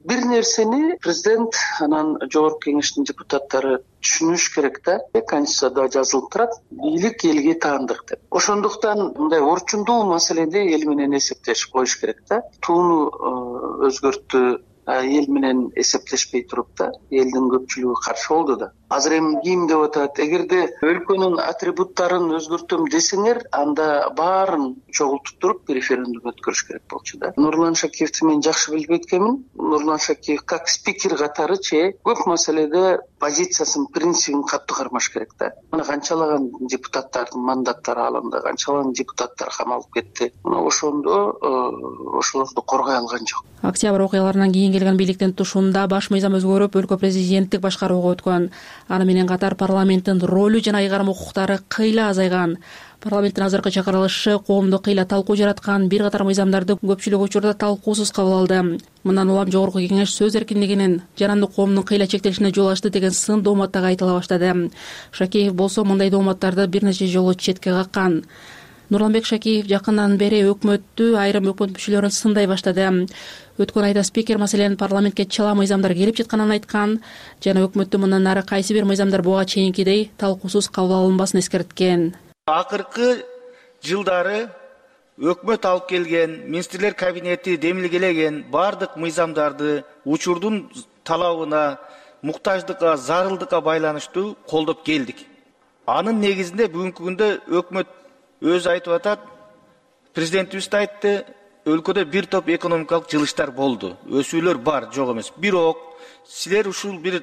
бир нерсени президент анан жогорку кеңештин депутаттары түшүнүш керек да. Конституцияда жазылып турат, бийлик элге таандык деп. Ошондуктан мындай орчундуу маселеде эл менен эсептешип коюш керек да. Тууну өзгөрттү, эл менен эсептешпей туруп да, элдин көпчүлүгү каршы болду да. Азыр эми ким деп атат? Эгерде өлкөнүн атрибуттарын өзгөртөм десеңер, анда баарын чогултуп туруп референдум өткөрүш керек болчу да. Нурлан Шакиевти мен жакшы билип кеткенмин. Нурлан Шакиев как спикер катары че көп маселеде позициясын, принцибин катуу кармаш керек да. Мына канчалаган депутаттардын мандаттары алынды, канчалаган депутаттар камалып кетти. Мына ошондо ошолорду коргой алган жок. Октябрь окуяларынан кийин келген бийликтин тушунда баш мыйзам өзгөрүп, өлкө президенттик башкарууга өткөн. Аны менен катар парламенттин ролу жана ыйгарым укуктары кыйла азайган. Парламенттин азыркы чакырылышы коомдо кыйла талкуу жараткан, бир катар мыйзамдарды көпчүлүк учурда талкуусуз кабыл алды. Мындан улам жогорку кеңеш сөз эркиндигинин, жарандык коомдун кыйла чектелишине жол ачты деген сын дооматтагы айтыла баштады. Шакеев болсо мындай дооматтарды бир нече жолу четке каккан. Нурланбек Шакиев жакындан бери өкмөттү, айрым өкмөт мүчөлөрүн сындай баштады. Өткөн айда спикер маселенин парламентке чала мыйзамдар келип жатканын айткан жана өкмөттү мындан нары кайсы бир мыйзамдар буга чейинкидей талкуусуз кабыл алынбасын эскерткен. Акыркы жылдары өкмөт алып келген, министрлер кабинети демилгелеген бардык мыйзамдарды учурдун талабына, муктаждыкка, зарылдыкка байланыштуу колдоп келдик. Анын негизинде бүгүнкү күндө өкмөт өзү айтып атат, президентибиз да айтты, өлкөдө бир топ экономикалык жылыштар болду. Өсүүлөр бар, жок эмес. Бирок силер ушул бир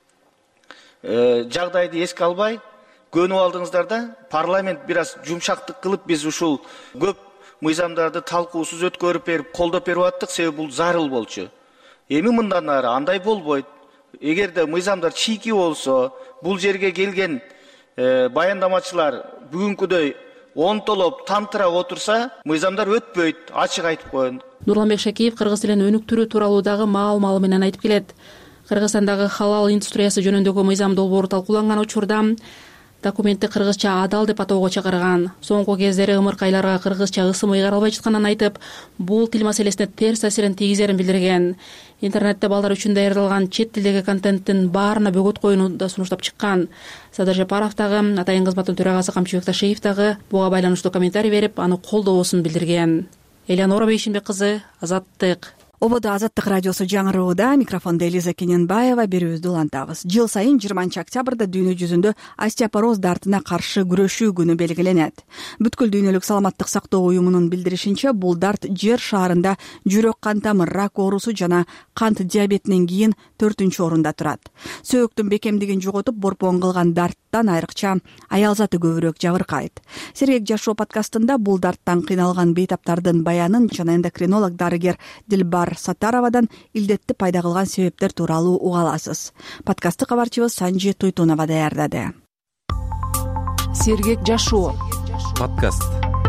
жагдайды эске албай көнүп алдыңыздар да, парламент бир аз жумшактык кылып, биз ушул көп мыйзамдарды талкуусуз өткөрүп берип, колдоп берип аттык, себеби бул зарыл болчу. Эми мындан ары андай болбойт. Эгерде мыйзамдар чийки болсо, бул жерге келген баяндамачылар бүгүнкүдөй онтолоп, тамтыра отурса, мыйзамдар өтпөйт, ачык айтып коеюн. Нурланбек Шакиев кыргыз тилин өнүктүрүү тууралуу дагы маал-маалы менен айтып келет. Кыргызстандагы халал индустриясы жөнүндөгү мыйзам долбоору талкууланган учурда документти кыргызча адал деп атоого чакырган. Соңку кездери ымыркайларга кыргызча ысым ыйгарылбай жатканын айтып, бул тил маселесине терс таасирин тийгизерин билдирген. Интернетте балдар үчүн даярдалган чет тилдеги контенттин баарына бөгөт коюуну да сунуштап чыккан. Садыр Жапаров дагы, Атайын кызматтын төрагасы Камчыбек Ташиев дагы буга байланыштуу комментарий берип, аны колдоосун билдирген. Элеонора Бейшимбек кызы, Азаттык. Ободо Азаттык радиосу жаңырууда, микрофондо Элиза Кененбаева, берүүбүздү улантабыз. Жыл сайын жыйырманчы октябрда дүйнө жүзүндө остеопороз дартына каршы күрөшүү күнү белгиленет. Бүткүл дүйнөлүк саламаттык сактоо уюмунун билдиришинче, бул дарт жер шаарында жүрөк кан тамыр рак оорусу жана кант диабетинен кийин төртүнчү орунда турат. Сөөктүн бекемдигин жоготуп, борпон кылган дарттан айрыкча аял заты көбүрөөк жабыркайт. Сергек жашоо подкастында бул дарттан кыйналган бейтаптардын баянын жана эндокринолог дарыгер Дилбар Сатаровадан илдетти пайда кылган себептер тууралуу уга аласыз. Подкастты кабарчыбыз Санжи Туйтунова даярдады. Сергек жашоо подкаст.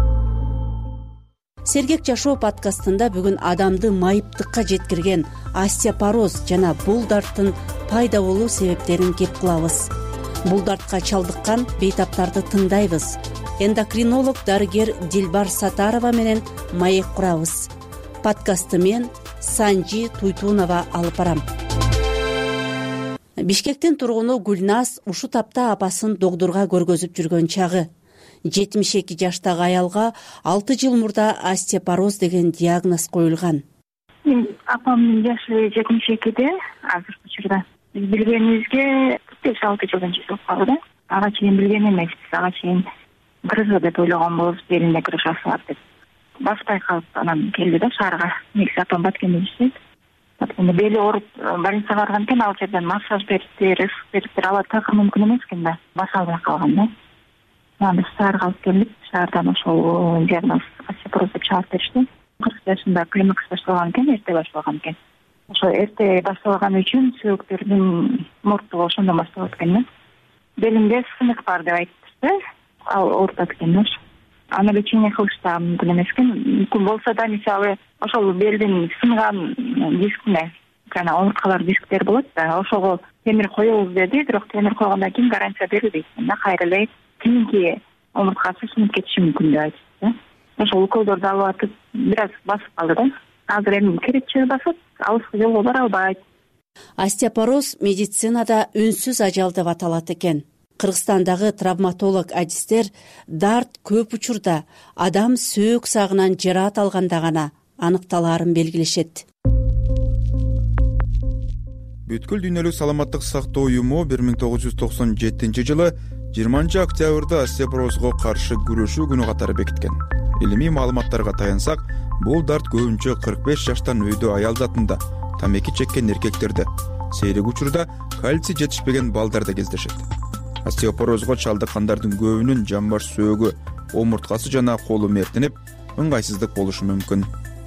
Сергек жашоо подкастында бүгүн адамды майыптыкка жеткирген остеопороз жана бул дарттын пайда болуу себептерин кеп кылабыз. Бул дартка чалдыккан бейтаптарды тыңдайбыз. Эндокринолог дарыгер Дилбар Сатарова менен маек курабыз. Подкастты мен Санжи Туйтунова алып барам. Бишкектин тургуну Гүлназ ушу тапта апасын доктурга көргөзүп жүргөн чагы. жетимиш эки жаштагы аялга алты жыл мурда остеопороз деген диагноз коюлган. Апамдын жашы жетимиш экиде азыркы учурда. Биз билгенибизге беш алты жылдан болуп калды да. Ага чейин билген эмеспиз. Ага чейин грыжа деп ойлогон болобуз, белинде грыжа бар деп. Баспай калып анан келди да шаарга. Негизи апам Баткенде иштейт. Баткенде бели ооруп больницага барган экен, ал жерден массаж бериптир, рысык бериптир, ала такыр мүмкүн эмес экен да. Баса албай калган да. Анан шаарга алып келдик. Шаардан ошол диагноз остеопороз деп чыгарып беришти. кырк жашында климакс башталган экен, эрте башталган экен. Ошо эрте башталган үчүн сөөктөрдүн мурттугу ошондон башталат экен да. Белимде сынык бар деп айтышты. Ал оорутат экен да. Аны лечение кылыш да мүмкүн эмес экен. Мүмкүн болсо да, мисалы, ошол белдин сынган дискине, жана омурткалар дисктер болот да, ошого темир коебуз деди, бирок темир койгондон кийин гарантия берилбейт да, кайра эле кийинки омурткасы сынып кетиши мүмкүн деп айтышты. Ошол уколдорду алып атып, бир аз басып калды да. Азыр эми керекчи басат, алыскы жолго бара албайт. Остеопороз медицинада үнсүз ажал деп аталат экен. Кыргызстандагы травматолог адистер дарт көп учурда адам сөөк сагынан жараат алганда гана аныкталаарын белгилешет. Бүткүл дүйнөлүк саламаттык сактоо уюму бир миң тогуз жүз токсон жетинчи жылы жыйырманчы октябрда остеопорозго каршы күрөшүү күнү катары бекиткен. Илимий маалыматтарга таянсак, бул дарт көбүнчө кырк беш жаштан өйдө аял затында, тамеки чеккен эркектерде, сейрек учурда кальций жетишпеген балдарда кездешет. Остеопорозго чалдыккандардын көбүнүн жамбаш сөөгү, омурткасы жана колу мертинип, ыңгайсыздык болушу мүмкүн.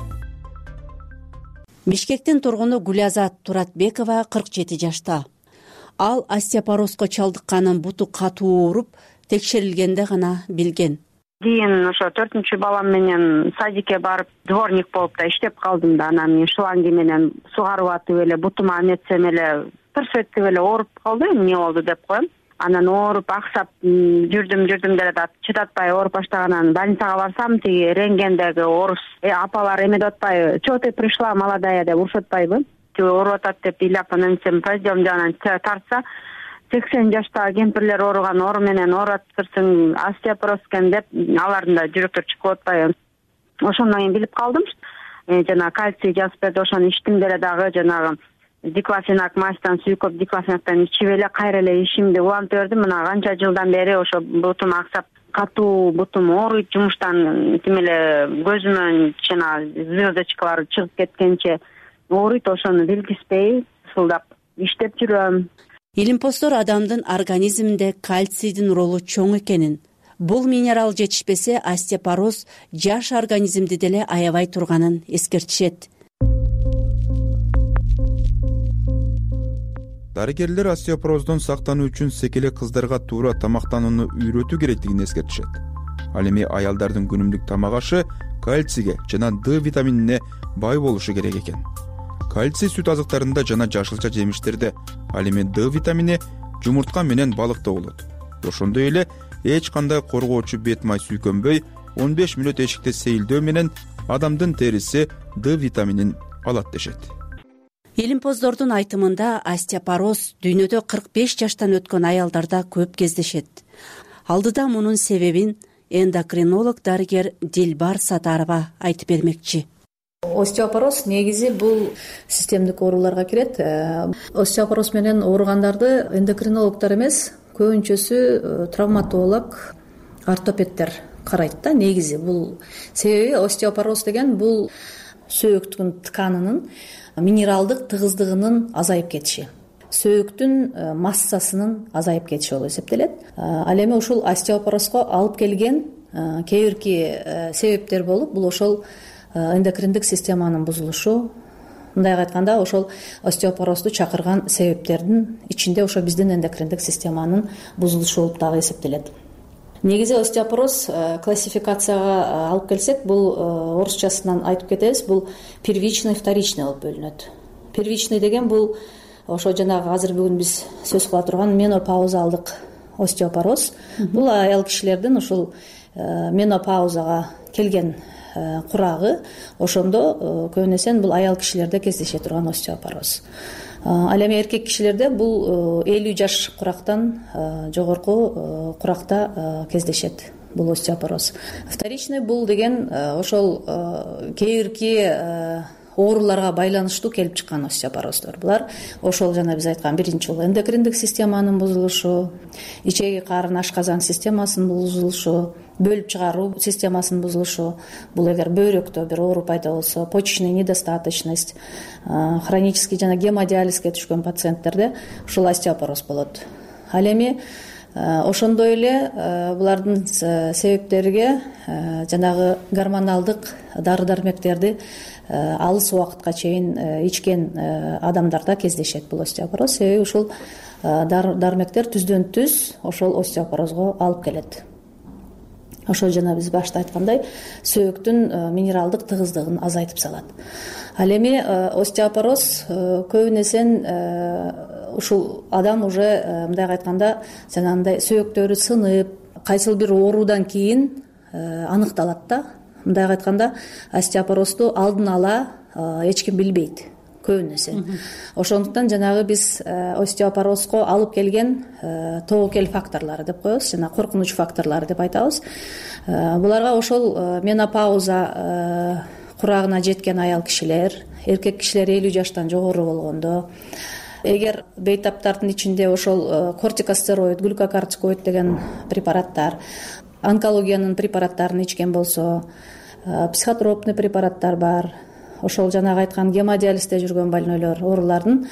Бишкектин тургуну Гулязат Туратбекова кырк жети жашта. Ал остеопорозго чалдыкканын буту катуу ооруп, текшерилгенде гана билген. Кийин ошо төртүнчү балам менен садикке барып, дворник болуп да иштеп калдым да, анан мен шланги менен сугарып атып эле бутума эметсем эле тырс этип эле ооруп калды. Эмне болду деп коем. Анан ооруп аксап жүрдүм жүрдүм деле да чыдатпай ооруп баштаганан больницага барсам, тиги рентгендеги орус апалар эме деп атпайбы, что ты пришла молодая деп урушуп атпайбы, ооруп атат деп ыйлап анан сен пойдем жанан тартса, сексен жаштагы кемпирлер ооруган оору менен ооратырсың, остеопороз экен деп алардын да жүрөктөрү чыгып атпайбы. Ошондон кийин билип калдым. Жана кальций жазып берди, ошону ичтим деле дагы, жанагы диклофенак мастан сүйкөп диклофенактан ичип эле кайра эле ишимди улантып бердим. Мына канча жылдан бери ошо бутум аксап, катуу бутум ооруйт, жумуштан тим эле көзүмөн жана звездочкалар чыгып кеткенче ооруйт. Ошону билгизбей сылдап иштеп жүрөм. Илимпоздор адамдын организминде кальцийдин ролу чоң экенин, бул минерал жетишпесе остеопороз жаш организмди деле аябай турганын эскертишет. Дарыгерлер остеопороздон сактануу үчүн секеле кыздарга туура тамактанууну үйрөтүү керектигин эскертишет. Ал эми аялдардын күнүмдүк тамак ашы кальцийге жана Д витаминине бай болушу керек экен. Кальций сүт азыктарында жана жашылча жемиштерде, ал эми Д витамини жумуртка менен балыкта болот. Ошондой эле эч кандай коргоочу бет май сүйкөнбөй, он беш мүнөт эшикте сейилдөө менен адамдын териси Д витаминин алат дешет. Илимпоздордун айтымында остеопороз дүйнөдө кырк беш жаштан өткөн аялдарда көп кездешет. Алдыда мунун себебин эндокринолог дарыгер Дилбар Сатарова айтып бермекчи. Остеопороз негизи бул системдик ооруларга кирет. Остеопороз менен ооругандарды эндокринологдор эмес, көбүнчөсү травматолог, ортопедтер карайт да. Негизи бул себеби остеопороз деген бул сөөктүн тканынын минералдык тыгыздыгынын азайып кетиши, сөөктүн массасынын азайып кетиши болуп эсептелет. Ал эми ушул остеопорозго алып келген кээ бирки себептер болуп, бул ошол эндокриндик системанын бузулушу. Мындайга айтканда, ошол остеопорозду чакырган себептердин ичинде ошо биздин эндокриндик системанын бузулушу болуп дагы эсептелет. Негизи остеопороз классификацияга алып келсек, бул орусчасынан айтып кетебиз, бул первичный, вторичный болуп бөлүнөт. Первичный деген бул ошо жанагы азыр бүгүн биз сөз кыла турган менопаузалдык остеопороз. Бул аял кишилердин ушул менопаузага келген курагы, ошондо көбүн эсен бул аял кишилерде кездеше турган остеопороз. Ал эми эркек кишилерде бул элүү жаш курактан жогорку куракта кездешет бул остеопороз. Вторичный бул деген ошол кээ бирки ооруларга байланыштуу келип чыккан остеопороздор. Булар ошол жана биз айткан биринчи жолу эндокриндик системанын бузулушу, ичеги карын ашказан системасынын бузулушу, бөлүп чыгаруу системасынын бузулушу. Бул эгер бөйрөктө бир оору пайда болсо, почечная недостаточность, хронический жана гемодиализге түшкөн пациенттерде ушул остеопороз болот. Ал эми ошондой эле булардын себептериге жанагы гормоналдык дары-дармектерди алыс убакытка чейин ичкен адамдарда кездешет бул остеопороз. Себеби ушул дары-дармектер түздөн түз ошол остеопорозго алып келет. Ошол жана биз башта айткандай, сөөктүн минералдык тыгыздыгын азайтып салат. Ал эми остеопороз көбүн эсен ушул адам уже мындайга айтканда, жанагындай сөөктөрү сынып, кайсыл бир оорудан кийин аныкталат да. Мындайга айтканда, остеопорозду алдын ала эч ким билбейт. көбүн эсе. Ошондуктан жанагы биз остеопорозго алып келген тобокел факторлору деп коебуз, жана коркунуч факторлору деп айтабыз. Буларга ошол менопауза курагына жеткен аял кишилер, эркек кишилер элүү жаштан жогору болгондо, эгер бейтаптардын ичинде ошол кортикостероид, глюкокортикоид деген препараттар, онкологиянын препараттарын ичкен болсо, психотропный препараттар бар, ошол жанагы айткан гемодиализде жүргөн больнойлор, оорулардын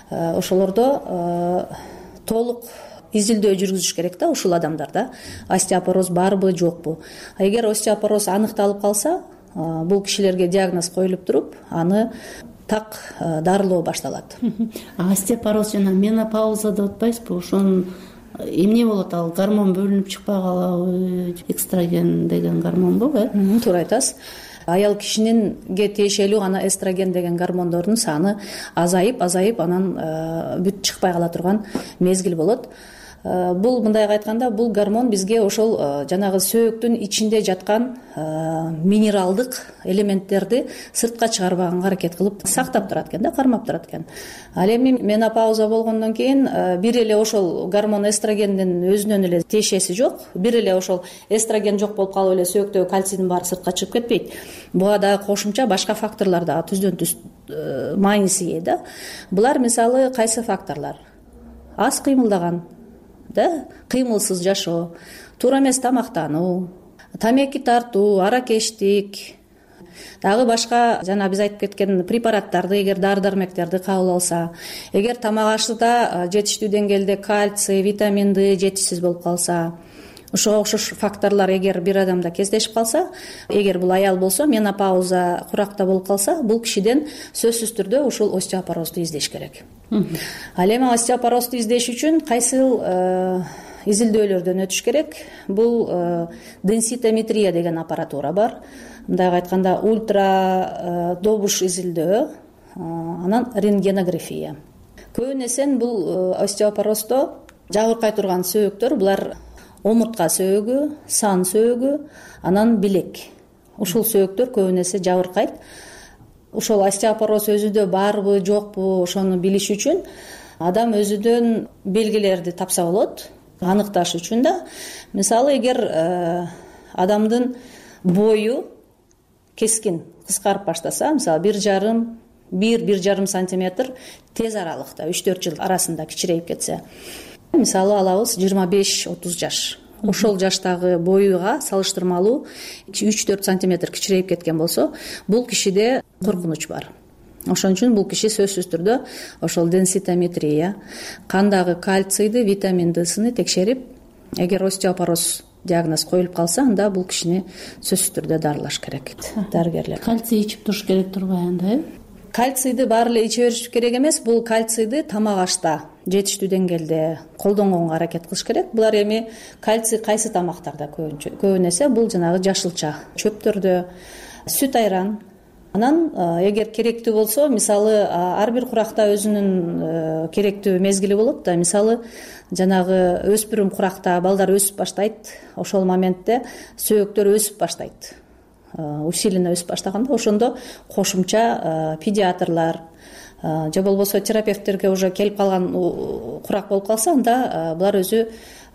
ошолордо толук изилдөө жүргүзүш керек да ушул адамдарда остеопороз барбы жокпу. Эгер остеопороз аныкталып калса, бул кишилерге диагноз коюлуп туруп, аны так дарылоо башталат. Остеопороз жана менопауза деп атпайсызбы? Ошонун эмне болот? Ал гормон бөлүнүп чыкпай калабы? Экстраген деген гормонбу? э Туура айтасыз. Аял кишининге тиешелүү гана эстроген деген гормондордун саны азайып, азайып анан бүт чыкпай кала турган мезгил болот. Бул мындайга айтканда, бул гормон бизге ошол жанагы сөөктүн ичинде жаткан минералдык элементтерди сыртка чыгарбаганга аракет кылып сактап турат экен да, кармап турат экен. Ал эми менопауза болгондон кийин бир эле ошол гормон эстрогендин өзүнөн эле тиешеси жок. Бир эле ошол эстроген жок болуп калып эле сөөктөгү кальцийдин баары сыртка чыгып кетпейт. Буга дагы кошумча башка факторлор дагы түздөн түз мааниси ээ да. Булар мисалы кайсы факторлор? Аз кыймылдаган, да, кыймылсыз жашоо, туура эмес тамактануу, тамеки тартуу, аракечтик, дагы башка жана биз айтып кеткен препараттарды, эгер дары-дармектерди кабыл алса, эгер тамак ашууда жетиштүү деңгээлде кальций, витамин Д жетишсиз болуп калса, ошого окшош факторлор эгер бир адамда кездешип калса, эгер бул аял болсо, менопауза куракта болуп калса, бул кишиден сөзсүз түрдө ушул остеопорозду издеш керек. Ал эми остеопорозду издеш үчүн кайсыл изилдөөлөрдөн өтүш керек? Бул денситометрия деген аппаратура бар. Мындайга айтканда ультра добуш изилдөө, анан рентгенография. Көбүн эсен бул остеопороздо жабыркай турган сөөктөр, булар омуртка сөөгү, сан сөөгү, анан билек. Ушул сөөктөр көбүн эсе жабыркайт. Ошол остеопороз өзүдө барбы, жокпу, ошону билиш үчүн адам өзүдөн белгилерди тапса болот, аныкташ үчүн да. Мисалы, эгер адамдын бою кескин кыскарып баштаса, мисалы бир жарым, бир бир жарым сантиметр тез аралыкта, үч төрт жыл арасында кичирейип кетсе, мисалы алабыз жыйырма беш отуз жаш. Ошол жаштагы боюга салыштырмалуу үч төрт сантиметр кичирейип кеткен болсо, бул кишиде коркунуч бар. Ошон үчүн бул киши сөзсүз түрдө ошол денситометрия, кандагы кальцийди, витамин Д'сыны текшерип, эгер остеопороз диагноз коюлуп калса, анда бул кишини сөзсүз түрдө дарылаш керек. Дарыгерлер. Кальций ичип туруш керек турбайбы анда? Кальцийди баары эле иче бериш керек эмес. Бул кальцийди тамак ашта жетиштүү деңгээлде колдонгонго аракет кылыш керек. Булар эми кальций кайсы тамактарда көбүнчө? Көбүн эсе бул жанагы жашылча чөптөрдө, сүт айран. Анан эгер керектүү болсо, мисалы ар бир куракта өзүнүн керектүү мезгили болот да. Мисалы жанагы өспүрүм куракта балдар өсүп баштайт. Ошол моментте сөөктөр өсүп баштайт. Усиленно өсүп баштаганда, ошондо кошумча педиатрлар же болбосо терапевттерге уже келип калган курак болуп калса, анда булар өзү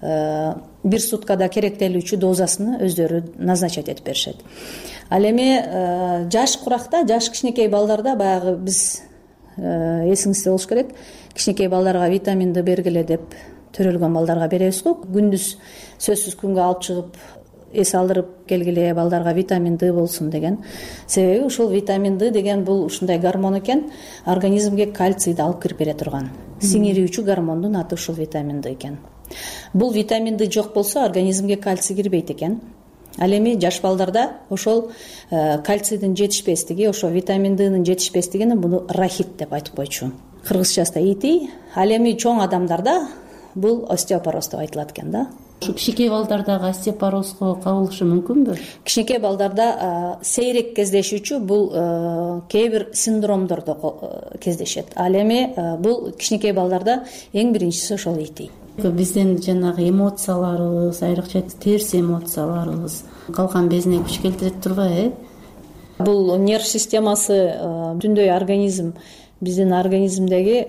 бир суткада керектелүүчү дозасыны өздөрү назначать этип беришет. Ал эми жаш куракта, жаш кичинекей балдарда баягы биз эсиңизде болуш керек, кичинекей балдарга витамин Д бергиле деп төрөлгөн балдарга беребиз го. Күндүз сөзсүз күнгө алып чыгып эс алдырып келгиле, балдарга витамин Д болсун деген. Себеби ушул витамин Д деген бул ушундай гормон экен, организмге кальцийди алып кирип бере турган. Сиңирүүчү гормондун аты ушул витамин Д экен. Бул витамин Д жок болсо, организмге кальций кирбейт экен. Ал эми жаш балдарда ошол кальцийдин жетишпестиги, ошол витамин Д'нын жетишпестигини буну рахит деп айтып койчу. Кыргызчасында ити. Ал эми чоң адамдарда бул остеопороз деп айтылат экен да. Ушу кичинекей балдардагы остеопорозго кабылышы мүмкүнбү? Кичинекей балдарда сейрек кездешүүчү бул кээ бир синдромдордо кездешет. Ал эми бул кичинекей балдарда эң биринчиси ошол ити. Биздин жанагы эмоцияларыбыз, айрыкча терс эмоцияларыбыз калкан безине күч келтире турбайбы? Бул нерв системасы, түндөй организм биздин организмдеги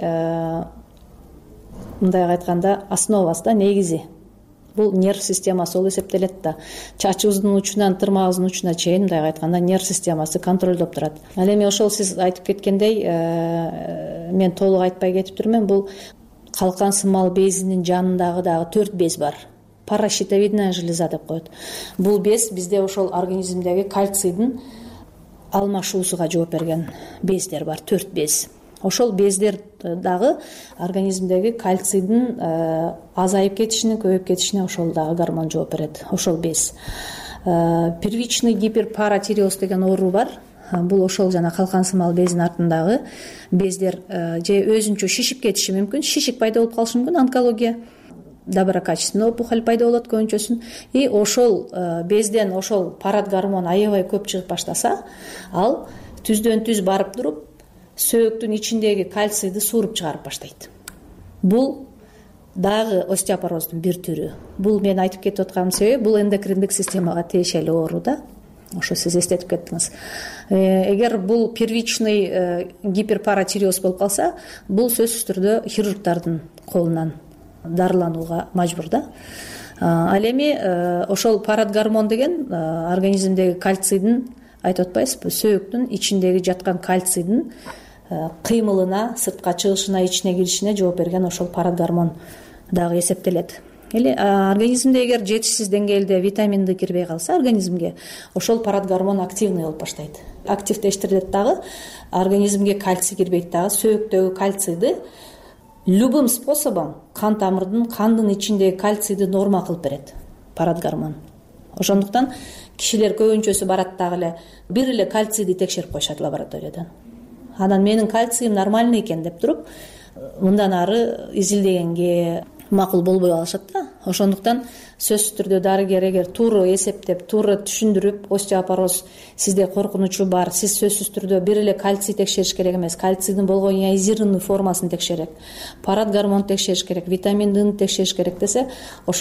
мындайга айтканда основасы да, негизи. Бул нерв системасы болуп эсептелет да. Чачыбыздын учунан тырмагыбыздын учуна чейин мындайга айтканда нерв системасы контролдоп турат. Ал эми ошол сиз айтып кеткендей, мен толук айтпай кетиптирмин, бул калкан сымал безинин жанындагы дагы төрт без бар. Паращитовидная железа деп коет. Бул без бизде ошол организмдеги кальцийдин алмашуусуга жооп берген бездер бар, төрт без. Ошол бездер дагы организмдеги кальцийдин азайып кетишине, көбөйүп кетишине ошол дагы гормон жооп берет. Ошол без. Первичный гиперпаратиреоз деген оору бар. Бул ошол жана калкан сымал безинин артындагы бездер же өзүнчө шишип кетиши мүмкүн, шишик пайда болуп калышы мүмкүн, онкология, доброкачественный опухоль пайда болот көбүнчөсүн. И ошол безден ошол парат гормон аябай көп чыгып баштаса, ал түздөн түз барып туруп сөөктүн ичиндеги кальцийди сууруп чыгарып баштайт. Бул дагы остеопороздун бир түрү. Бул мен айтып кетип атканым себеби, бул эндокриндик системага тиешелүү оору да. Ошо сиз эстетип кеттиңиз. Эгер бул первичный гиперпаратиреоз болуп калса, бул сөзсүз түрдө хирургдардын колунан дарыланууга мажбур да. Ал эми ошол парат гормон деген организмдеги кальцийдин, айтып атпайсызбы, сөөктүн ичиндеги жаткан кальцийдин кыймылына, сыртка чыгышына, ичине киришине жооп берген ошол парат гормон дагы эсептелет. Или организмде эгер жетишсиз деңгээлде витамин Д кирбей калса организмге, ошол парат гормон активный болуп баштайт. Активдештирилет дагы, организмге кальций кирбейт дагы, сөөктөгү кальцийди любым способом кан тамырдын, кандын ичиндеги кальцийди норма кылып берет парат гормон. Ошондуктан кишилер көбүнчөсү барат дагы эле бир эле кальцийди текшерип коюшат лабораториядан. Анан менин кальцийим нормальный экен деп туруп, мындан ары изилдегенге макул болбой калышат да. Ошондуктан сөзсүз түрдө дарыгер эгер туура эсептеп, туура түшүндүрүп, остеопороз сизде коркунучу бар, сиз сөзсүз түрдө бир эле кальций текшериш керек эмес, кальцийдин болгон ионизированный формасын текшерет, парат гормон текшериш керек, витамин Д'ни текшериш керек десе,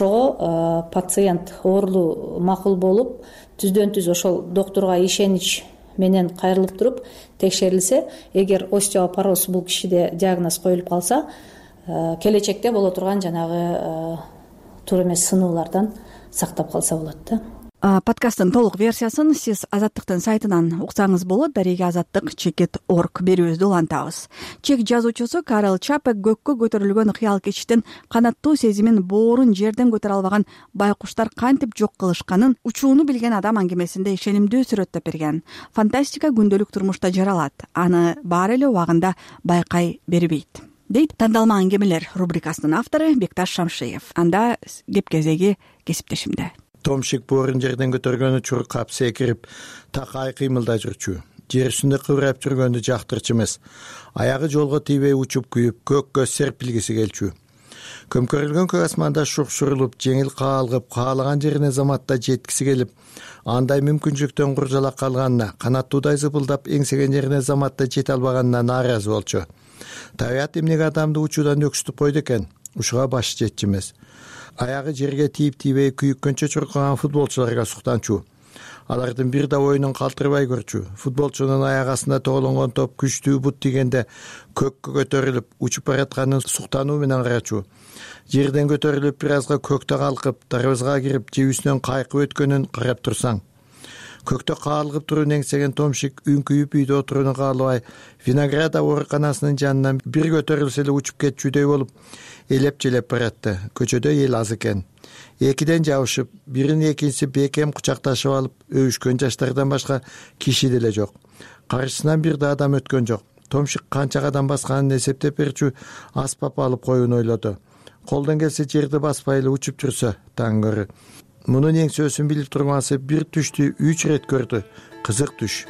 ошого пациент оорулуу макул болуп, түздөн түз ошол доктурга ишенич менен кайрылып туруп текшерилсе, эгер остеопороз бул кишиде диагноз коюлуп калса, келечекте боло турган жанагы туура эмес сынуулардан сактап калса болот да. Подкасттын толук версиясын сиз Азаттыктын сайтынан уксаңыз болот. Дареги азаттык чекит орг берүүбүздү улантабыз. Чек жазуучусу Карл Чапек көккө көтөрүлгөн кыял кечиштин канаттуу сезимин боорун жерден көтөрө албаган байкуштар кантип жок кылышканын учууну билген адам аңгемесинде ишенимдүү сүрөттөп берген. Фантастика күндөлүк турмушта жаралат. Аны баары эле убагында байкай бербейт, дейт тандалма аңгемелер рубрикасынын автору Бекташ Шамшиев. Анда кеп кезеги кесиптешимде. Томшик боорун жерден көтөргөн учур кап секирип, такай кыймылдай жүрчү. Жер үстүндө кыбырайып жүргөндү жактырчу эмес. Аягы жолго тийбей учуп күйүп, көккө серпилгиси келчү. Көмкөрүлгөн көк асманда шуршурулуп, жеңил каалгып, каалаган жерине заматта жеткиси келип, андай мүмкүнчүлүктөн куржалак калганына, канаттуудай зыпылдап, эңсеген жерине заматта жете албаганына нааразы болчу. Табият эмнеге адамды учуудан өксүтүп койду экен? Ушуга башы жетчү эмес. Аягы жерге тийип-тийбей күйүккөнчө чуркаган футболчуларга суктанчу. Алардын бир да оюнун калтырбай көрчү. Футболчунун аяк астында тоголонгон топ күчтүү бут тийгенде көккө көтөрүлүп, учуп баратканын суктануу менен карачу. Жерден көтөрүлүп, бир азга көктө калкып, дарбазга кирип, жебүсүнөн кайкып өткөнүн карап турсаң. Көктө каалгып турууну эңсеген Томшик үңкүйүп үйдө отурууну каалабай, виноград ооруканасынын жанынан бир көтөрүлсө эле учуп кетчүдөй болуп, элеп-желеп баратты. Көчөдө эл аз экен. Экиден жабышып, бирин экинчиси бекем кучакташып алып, өбүшкөн жаштардан башка киши деле жок. Каршысынан бир да адам өткөн жок. Томшик канча кадам басканын эсептеп берчү, аспап алып коюуну ойлоду. Колдон келсе жерди баспай эле учуп жүрсө, таң көрү. Мунун эңсөөсүн билип тургансы бир түштү үч ирет көрдү. Кызык түш.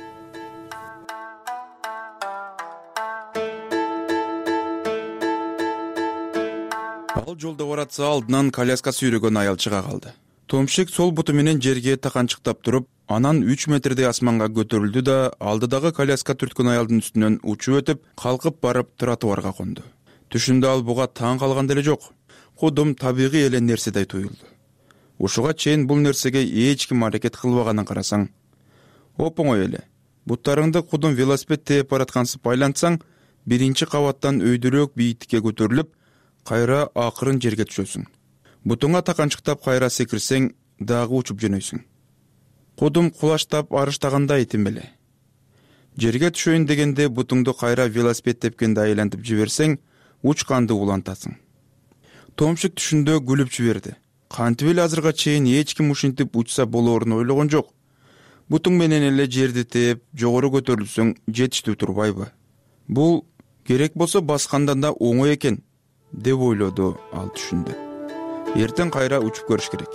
Ал жолдо баратса алдынан коляска сүйрөгөн аял чыга калды. Томшик сол буту менен жерге таканчыктап туруп, анан үч метрдей асманга көтөрүлдү да алдыдагы коляска түрткөн аялдын үстүнөн учуп өтүп, калкып барып тротуарга конду. Түшүндө ал буга таң калган деле жок. Кудум табигый эле нерседей туюлду. Ушуга чейин бул нерсеге эч ким аракет кылбаганын карасаң, оп-оңой эле. Буттарыңды кудум велосипед тээп бараткансып айлантсаң, биринчи кабаттан өйдөрөөк бийиктикке көтөрүлүп, кайра акырын жерге түшөсүң. Бутуңа таканчыктап кайра секирсең, дагы учуп жөнөйсүң. Кудум кулаштап арыштагандай этим беле. Жерге түшөйүн дегенде бутуңду кайра велосипед тепкенде айлантып жиберсең, учканды улантасың. Томшик түшүндө күлүп жиберди. Кантип эле азырга чейин эч ким ушинтип учса болоорун ойлогон жок. Бутуң менен эле жерди теп, жогору көтөрүлсөң жетиштүү турбайбы? Бул керек болсо баскандан да оңой экен, деп ойлоду ал түшүндө. Эртең кайра учуп көрүш керек.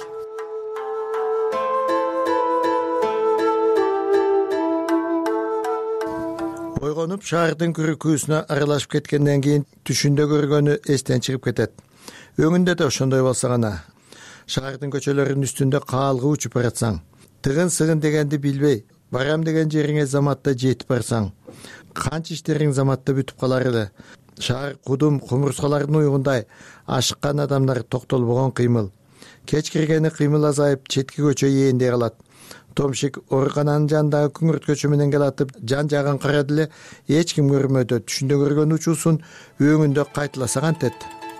Ойгонуп шаардын күрүкүүсүнө аралашып кеткенден кийин түшүндө көргөнү эстен чыгып кетет. Өңүндө да ошондой болсо гана. Шаардын көчөлөрүнүн үстүндө каалгы учуп баратсаң, тыгын сыгын дегенди билбей, барам деген жериңе заматта жетип барсаң, канча иштериң заматта бүтүп калар эле. Шаар кудум кумурскалардын уйгундай ашыккан адамдар токтолбогон кыймыл. Кеч киргени кыймыл азайып, четки көчө ээндей калат. Томшик оорукананын жанындагы күңүрт көчө менен келатып, жан жагын карады эле, эч ким көрмөдү. Түшүндө көргөн учуусун өңүндө кайталаса кантет.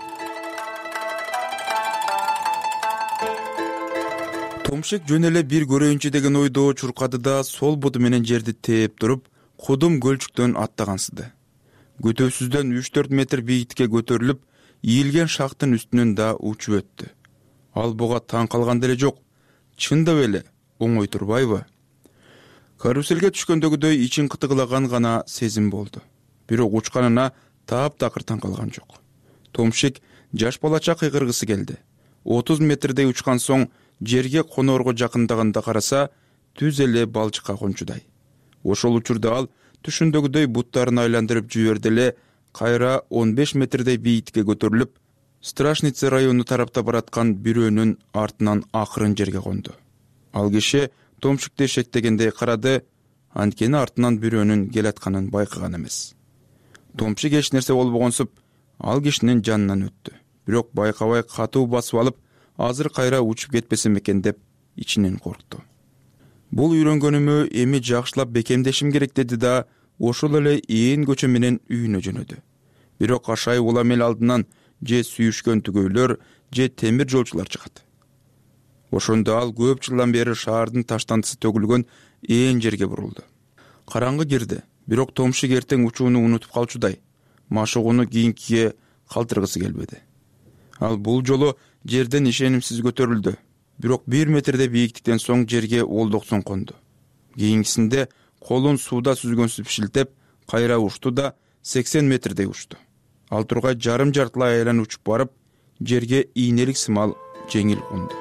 Томшик жөн эле бир көрөйүнчү деген ойдо чуркады да сол буту менен жерди тээп туруп, кудум көлчүктөн аттагансыды. Көтөсүздөн үч төрт метр бийиктикке көтөрүлүп, ийилген шахтын үстүнөн да учуп өттү. Ал буга таң калган деле жок. Чындап эле оңой турбайбы? Каруселге түшкөндөгүдөй ичин кытыгылаган гана сезим болду. Бирок учканына таап-такыр таң калган жок. Томшик жаш балача кыйгыргысы келди. отуз метрдей учкан соң жерге конорго жакындаганда караса, түз эле балчыкка кончудай. Ошол учурда ал түшүндөгүдөй буттарын айландырып жиберди эле, кайра он беш метрдей бийиктикке көтөрүлүп, Страшница району тарапта бараткан бирөөнүн артынан акырын жерге конду. Ал киши Томшикти шектегендей карады, анткени артынан бирөөнүн келатканын байкаган эмес. Томшик эч нерсе болбогонсуп, ал кишинин жанынан өттү. Бирок байкабай катуу басып алып, азыр кайра учуп кетпесем экен деп ичинен коркту. Бул үйрөнгөнүмө эми жакшылап бекемдешим керек деди да, ошол эле ээн көчө менен үйүнө жөнөдү. Бирок кашай улам эл алдынан же сүйүшкөн түгөйлөр, же темир жолчулар чыгат. Ошондо ал көп жылдан бери шаардын таштандысы төгүлгөн ээн жерге бурулду. Караңгы кирди, бирок Томшик эртең учууну унутуп калчудай, машыгууну кийинкиге калтыргысы келбеди. Ал бул жолу жерден ишенимсиз көтөрүлдү. Бирок бир метрде бийиктиктен соң жерге олдоксон конду. Кийинкисинде колун сууда сүзгөнсүп шилтеп, кайра ушту да сексен метрдей учту. Ал тургай жарым жартылай айлан учуп барып, жерге ийнелик сымал жеңил конду.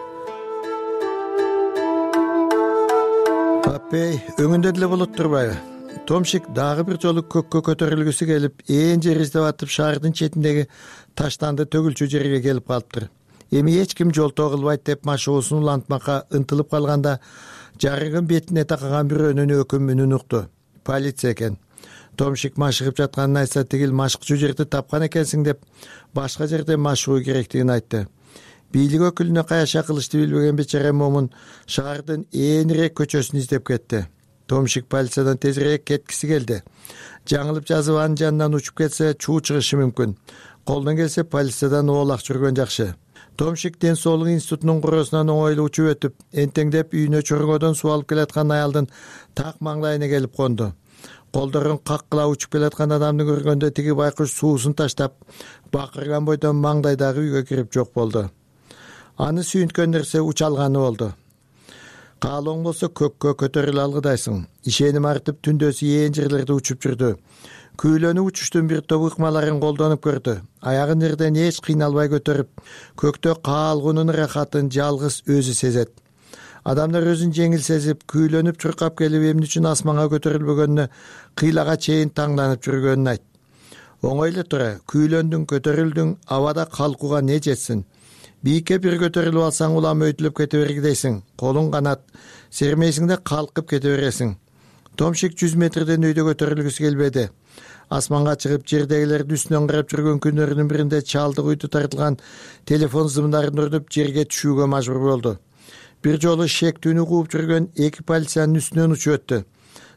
Апей, өңүндө деле болот турбайбы? Томшик дагы бир жолу көккө көтөрүлгүсү келип, ээн жер издеп атып, шаардын четиндеги таштанды төгүлчү жерге келип калыптыр. Эми эч ким жол тогулбайт деп машыгуусун улантмакка ынтылып калганда, жарыгын бетине такаган бирөөнүн өкүм үнүн укту. Полиция экен. Томшик машыгып жатканын айтса, тигил машыкчу жерди тапкан экенсиң деп, башка жерде машыгуу керектигин айтты. Бийлик өкүлүнө каяша кылышты билбеген бечара момун шаардын ээнирээк көчөсүн издеп кетти. Томшик полициядан тезирээк кеткиси келди. Жаңылып жазып анын жанынан учуп кетсе, чуу чыгышы мүмкүн. Колдон келсе полициядан оолак жүргөн жакшы. Томшик ден соолук институтунун короосунан оңойлуу учуп өтүп, энтеңдеп үйүнө чоргодон суу алып келаткан аялдын так маңдайына келип конду. Колдорун каккыла учуп келаткан адамды көргөндө тиги байкуш суусун таштап, бакырган бойдон маңдайдагы үйгө кирип жок болду. Аны сүйүнткөн нерсе учалганы болду. Каалооң болсо көккө көтөрүлө алгыдайсың. Ишеним артып түндөсү ээн жерлерде учуп жүрдү. Күйлөнүп учуштун бир топ ыкмаларын колдонуп көрдү. Аягын жерден эч кыйналбай көтөрүп, көктө каалгуунун рахатын жалгыз өзү сезет. Адамдар өзүн жеңил сезип, күйлөнүп чуркап келип, эмне үчүн асманга көтөрүлбөгөнүнө кыйлага чейин таңданып жүргөнүн айт. Оңой эле тура, күйлөндүң, көтөрүлдүң, абада калкууга не жетсин? Бийикке бир көтөрүлүп алсаң, улам өйтүлүп кете бергидейсиң. Колуң канат, сермейсиң да калкып кете бересиң. Томшик жүз метрден өйдө көтөрүлгүсү келбеди. Асманга чыгып, жердегилерди үстүнөн карап жүргөн күндөрүнүн биринде чалдык үйдү тартылган телефон зымдарын урдуп жерге түшүүгө мажбур болду. Бир жолу шектүүнү кууп жүргөн эки полициянын үстүнөн учуп өттү.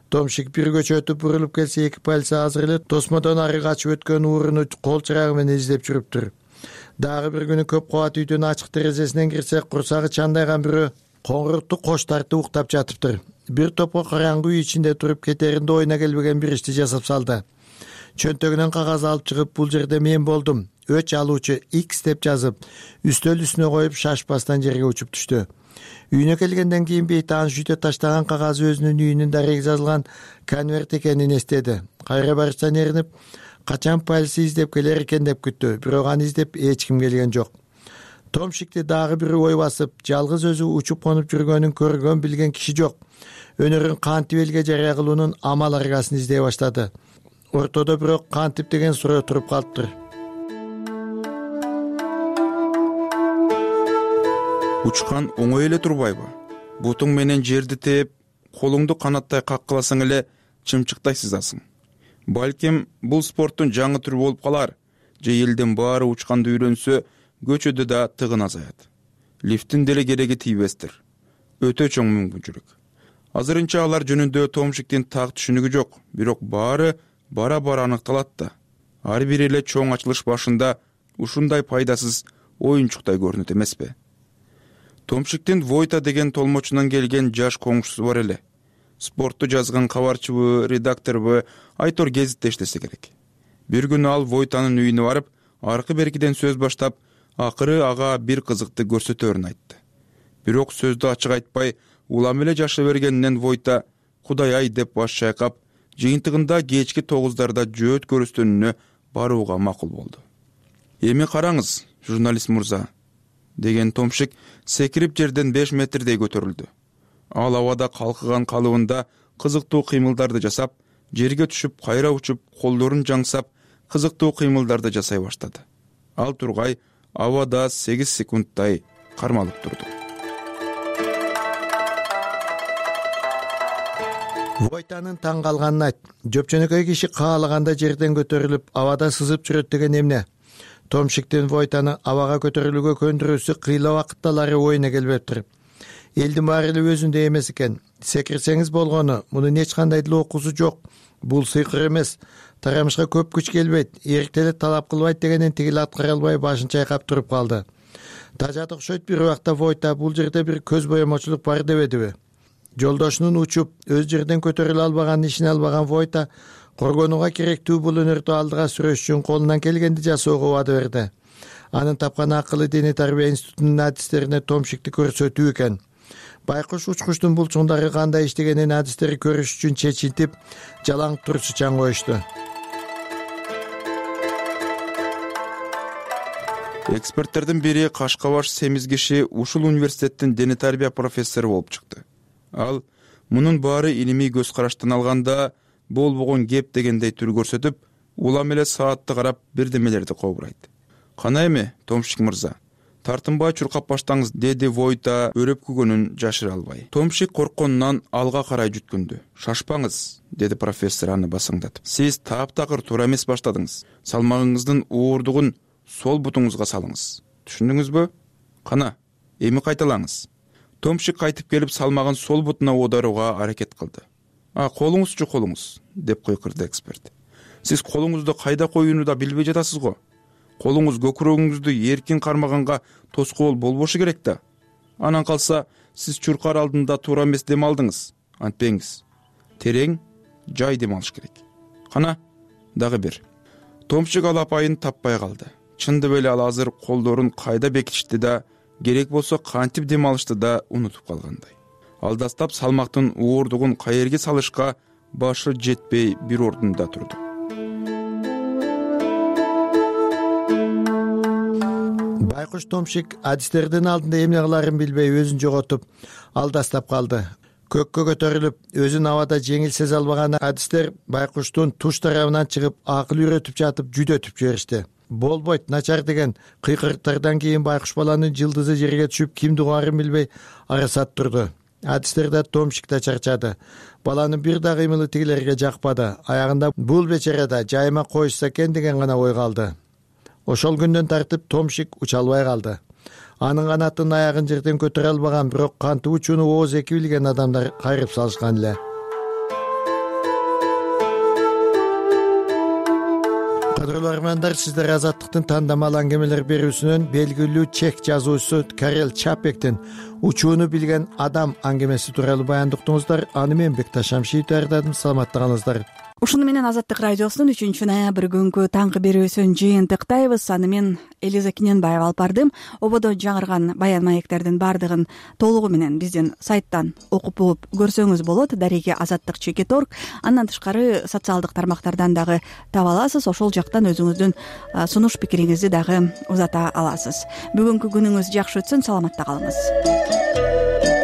Томшик бир көчө өтүп бурулуп келсе, эки полиция азыр эле тосмодон ары качып өткөн ууруну кол чырагы менен издеп жүрүптүр. Дагы бир күнү көп кабат үйдүн ачык терезесинен кирсе, курсагы чандайган бирөө коңгурукту кош тартып уктап жатыптыр. Бир топко караңгы үй ичинде туруп кетеринде ойуна келбеген бир ишти жасап салды. Чөнтөгүнөн кагаз алып чыгып, бул жерде мен болдум, өч алуучу X деп жазып, үстөл үстүнө коюп шашпастан жерге учуп түштү. Үйүнө келгенден кийин бейтаан үйдө таштаган кагазы өзүнүн үйүнүн дареги жазылган конверт экенин эстеди. Кайра барыштан эринип, качан полиция издеп келер экен деп күттү, бирок аны издеп эч ким келген жок. Томшикти дагы бир ой басып, жалгыз өзү учуп конуп жүргөнүн көргөн билген киши жок. Өнөрүн кантип элге жарыя кылуунун амал аргасын издей баштады. Ортодо бирок кантип деген суроо туруп калыптыр. Учкан оңой эле турбайбы? Бутуң менен жерди тээп, колуңду канаттай каккыласаң эле чымчыктай сызасың. Балким бул спорттун жаңы түрү болуп калар, же элдин баары учканды үйрөнсө, көчөдө да тыгын азаят. Лифттин деле кереги тийбестир. Өтө чоң мүмкүнчүлүк. Азырынча алар жөнүндө Томшиктин так түшүнүгү жок, бирок баары бара-бара аныкталат да. Ар бир эле чоң ачылыш башында ушундай пайдасыз оюнчуктай көрүнөт эмеспи? Томшиктин Войта деген толмочунан келген жаш коңшусу бар эле. Спортту жазган кабарчыбы, редакторбу, Айтор гезитте иштесе керек. Бир күнү ал Войтанын үйүнө барып, аркы беркиден сөз баштап, акыры ага бир кызыкты көрсөтөрүн айтты. Бирок сөздү ачык айтпай, улам эле жаша бергенинен Войта Кудай ай деп баш чайкап, жыйынтыгында кечки тогуздарда жөөт көрүстөнүнө барууга макул болду. Эми караңыз, журналист мырза, деген Томшик секирип жерден беш метрдей көтөрүлдү. Ал абада калкыган калыбында кызыктуу кыймылдарды жасап, жерге түшүп, кайра учуп, колдорун жаңсап, кызыктуу кыймылдарды жасай баштады. Ал тургай абада сегиз секундтай кармалып турду. Войтанын таң калганын айт. Жөпчөнөкөй киши каалаганда жерден көтөрүлүп, абада сызып жүрөт деген эмне? Томшиктин Войтаны абага көтөрүлүүгө көндүрүүсү кыйла убакытталары оюна келбептир. Элдин баары эле өзүндө эмес экен. Секирсеңиз болгону, мунун эч кандай деле окуусу жок. Бул сыйкыр эмес. Тарамышка көп күч келбейт, эрктелет талап кылбайт дегенин тигил аткара албай башын чайкап туруп калды. Тажат окшойт бир убакта Войта бул жерде бир көз боемочулук бар дебедиби? Жолдошунун учуп, өз жерден көтөрүлө албаган ишин албаган Войта коргонууга керектүү бул өнөрдү алдыга сүрөш үчүн колунан келгенди жасоого убада берди. Анын тапкан акылы Дене тарбия институтунун адистерине Томшикти көрсөтүү экен. Байкуш учкучтун булчуңдары кандай иштегенин адистери көрүш үчүн чечинтип, жалаң турсучан коюшту. Эксперттердин бири Кашкабаш семиз киши ушул университеттин дене тарбия профессору болуп чыкты. Ал мунун баары илимий көз караштан алганда болбогон кеп дегендей түр көрсөтүп, улам эле саатты карап бирдемелерди кобурайт. Кана эми, Томшик мырза, тартынбай чуркап баштаңыз, деди Войта өрөп күгөнүн жашыра албай. Томшик коркконунан алга карай жүткүндү. Шашпаңыз, деди профессор аны басаңдатып. Сиз таптакыр туура эмес баштадыңыз. Салмагыңыздын уурдугун сол бутуңузга салыңыз. Түшүндүңүзбү? Кана, эми кайталаңыз. Томшик кайтып келип салмагын сол бутуна оодарууга аракет кылды. А колуңузчу колуңуз, деп койкурду эксперт. Сиз колуңузду кайда коюуну да билбей жатасыз го. Колуңуз көкүрөгүңүздү эркин кармаганга тоскоол болбошу керек да. Анан калса, сиз чуркар алдында туура эмес дем алдыңыз. Антпеңиз. Терең, жай дем алыш керек. Кана, дагы бир. Томшик ал апайын таппай калды. Чындап эле ал азыр колдорун кайда бекитишти да, керек болсо кантип дем алышты да унутуп калгандай. Алдастап салмактын уурдугун каерге салышка башы жетпей бир ордунда турду. Байкуш Томшик адистердин алдында эмне кыларын билбей өзүн жоготуп, алдастап калды. Көккө көтөрүлүп, өзүн абада жеңил сезе албаган адистер Байкуштун туш тарабынан чыгып, акыл үйрөтүп жатып жүдөтүп жиберишти. Болбойт, начар деген кыйкырыктардан кийин Байкуш баланын жылдызы жерге түшүп, кимди угарын билбей арасат турду. Адистер да Томшик да чарчады. Баланын бир да кыймылы тигилерге жакпады. Аягында бул бечара да жайма коюшса экен деген гана ой калды. Ошол күндөн тартып Томшик уча албай калды. Анын канатын аягын жерден көтөрө албаган, бирок кантип учууну ооз эки билген адамдар кайрып салышкан эле. кадырлуу армандар, сиздер Азаттыктын тандамал аңгемелер берүүсүнөн белгилүү чек жазуучусу Карел Чапектин учууну билген адам аңгемеси тууралуу баяндыктыңыздар. Аны мен Бекташ Шамшиев даярдадым. Саламатта калыңыздар. Ушуну менен Азаттык радиосунун үчүнчү ноябрь күнгү таңкы берүүсүн жыйынтыктайбыз. Аны мен Элиза Кененбаева алып бардым. Ободо жаңырган баян маектердин баардыгын толугу менен биздин сайттан окуп угуп көрсөңүз болот. Дареги азаттык чекит точка орг. Андан тышкары социалдык тармактардан дагы таба аласыз. Ошол жактан өзүңүздүн сунуш пикириңизди дагы узата аласыз. Бүгүнкү күнүңүз жакшы өтсүн. Саламатта калыңыз.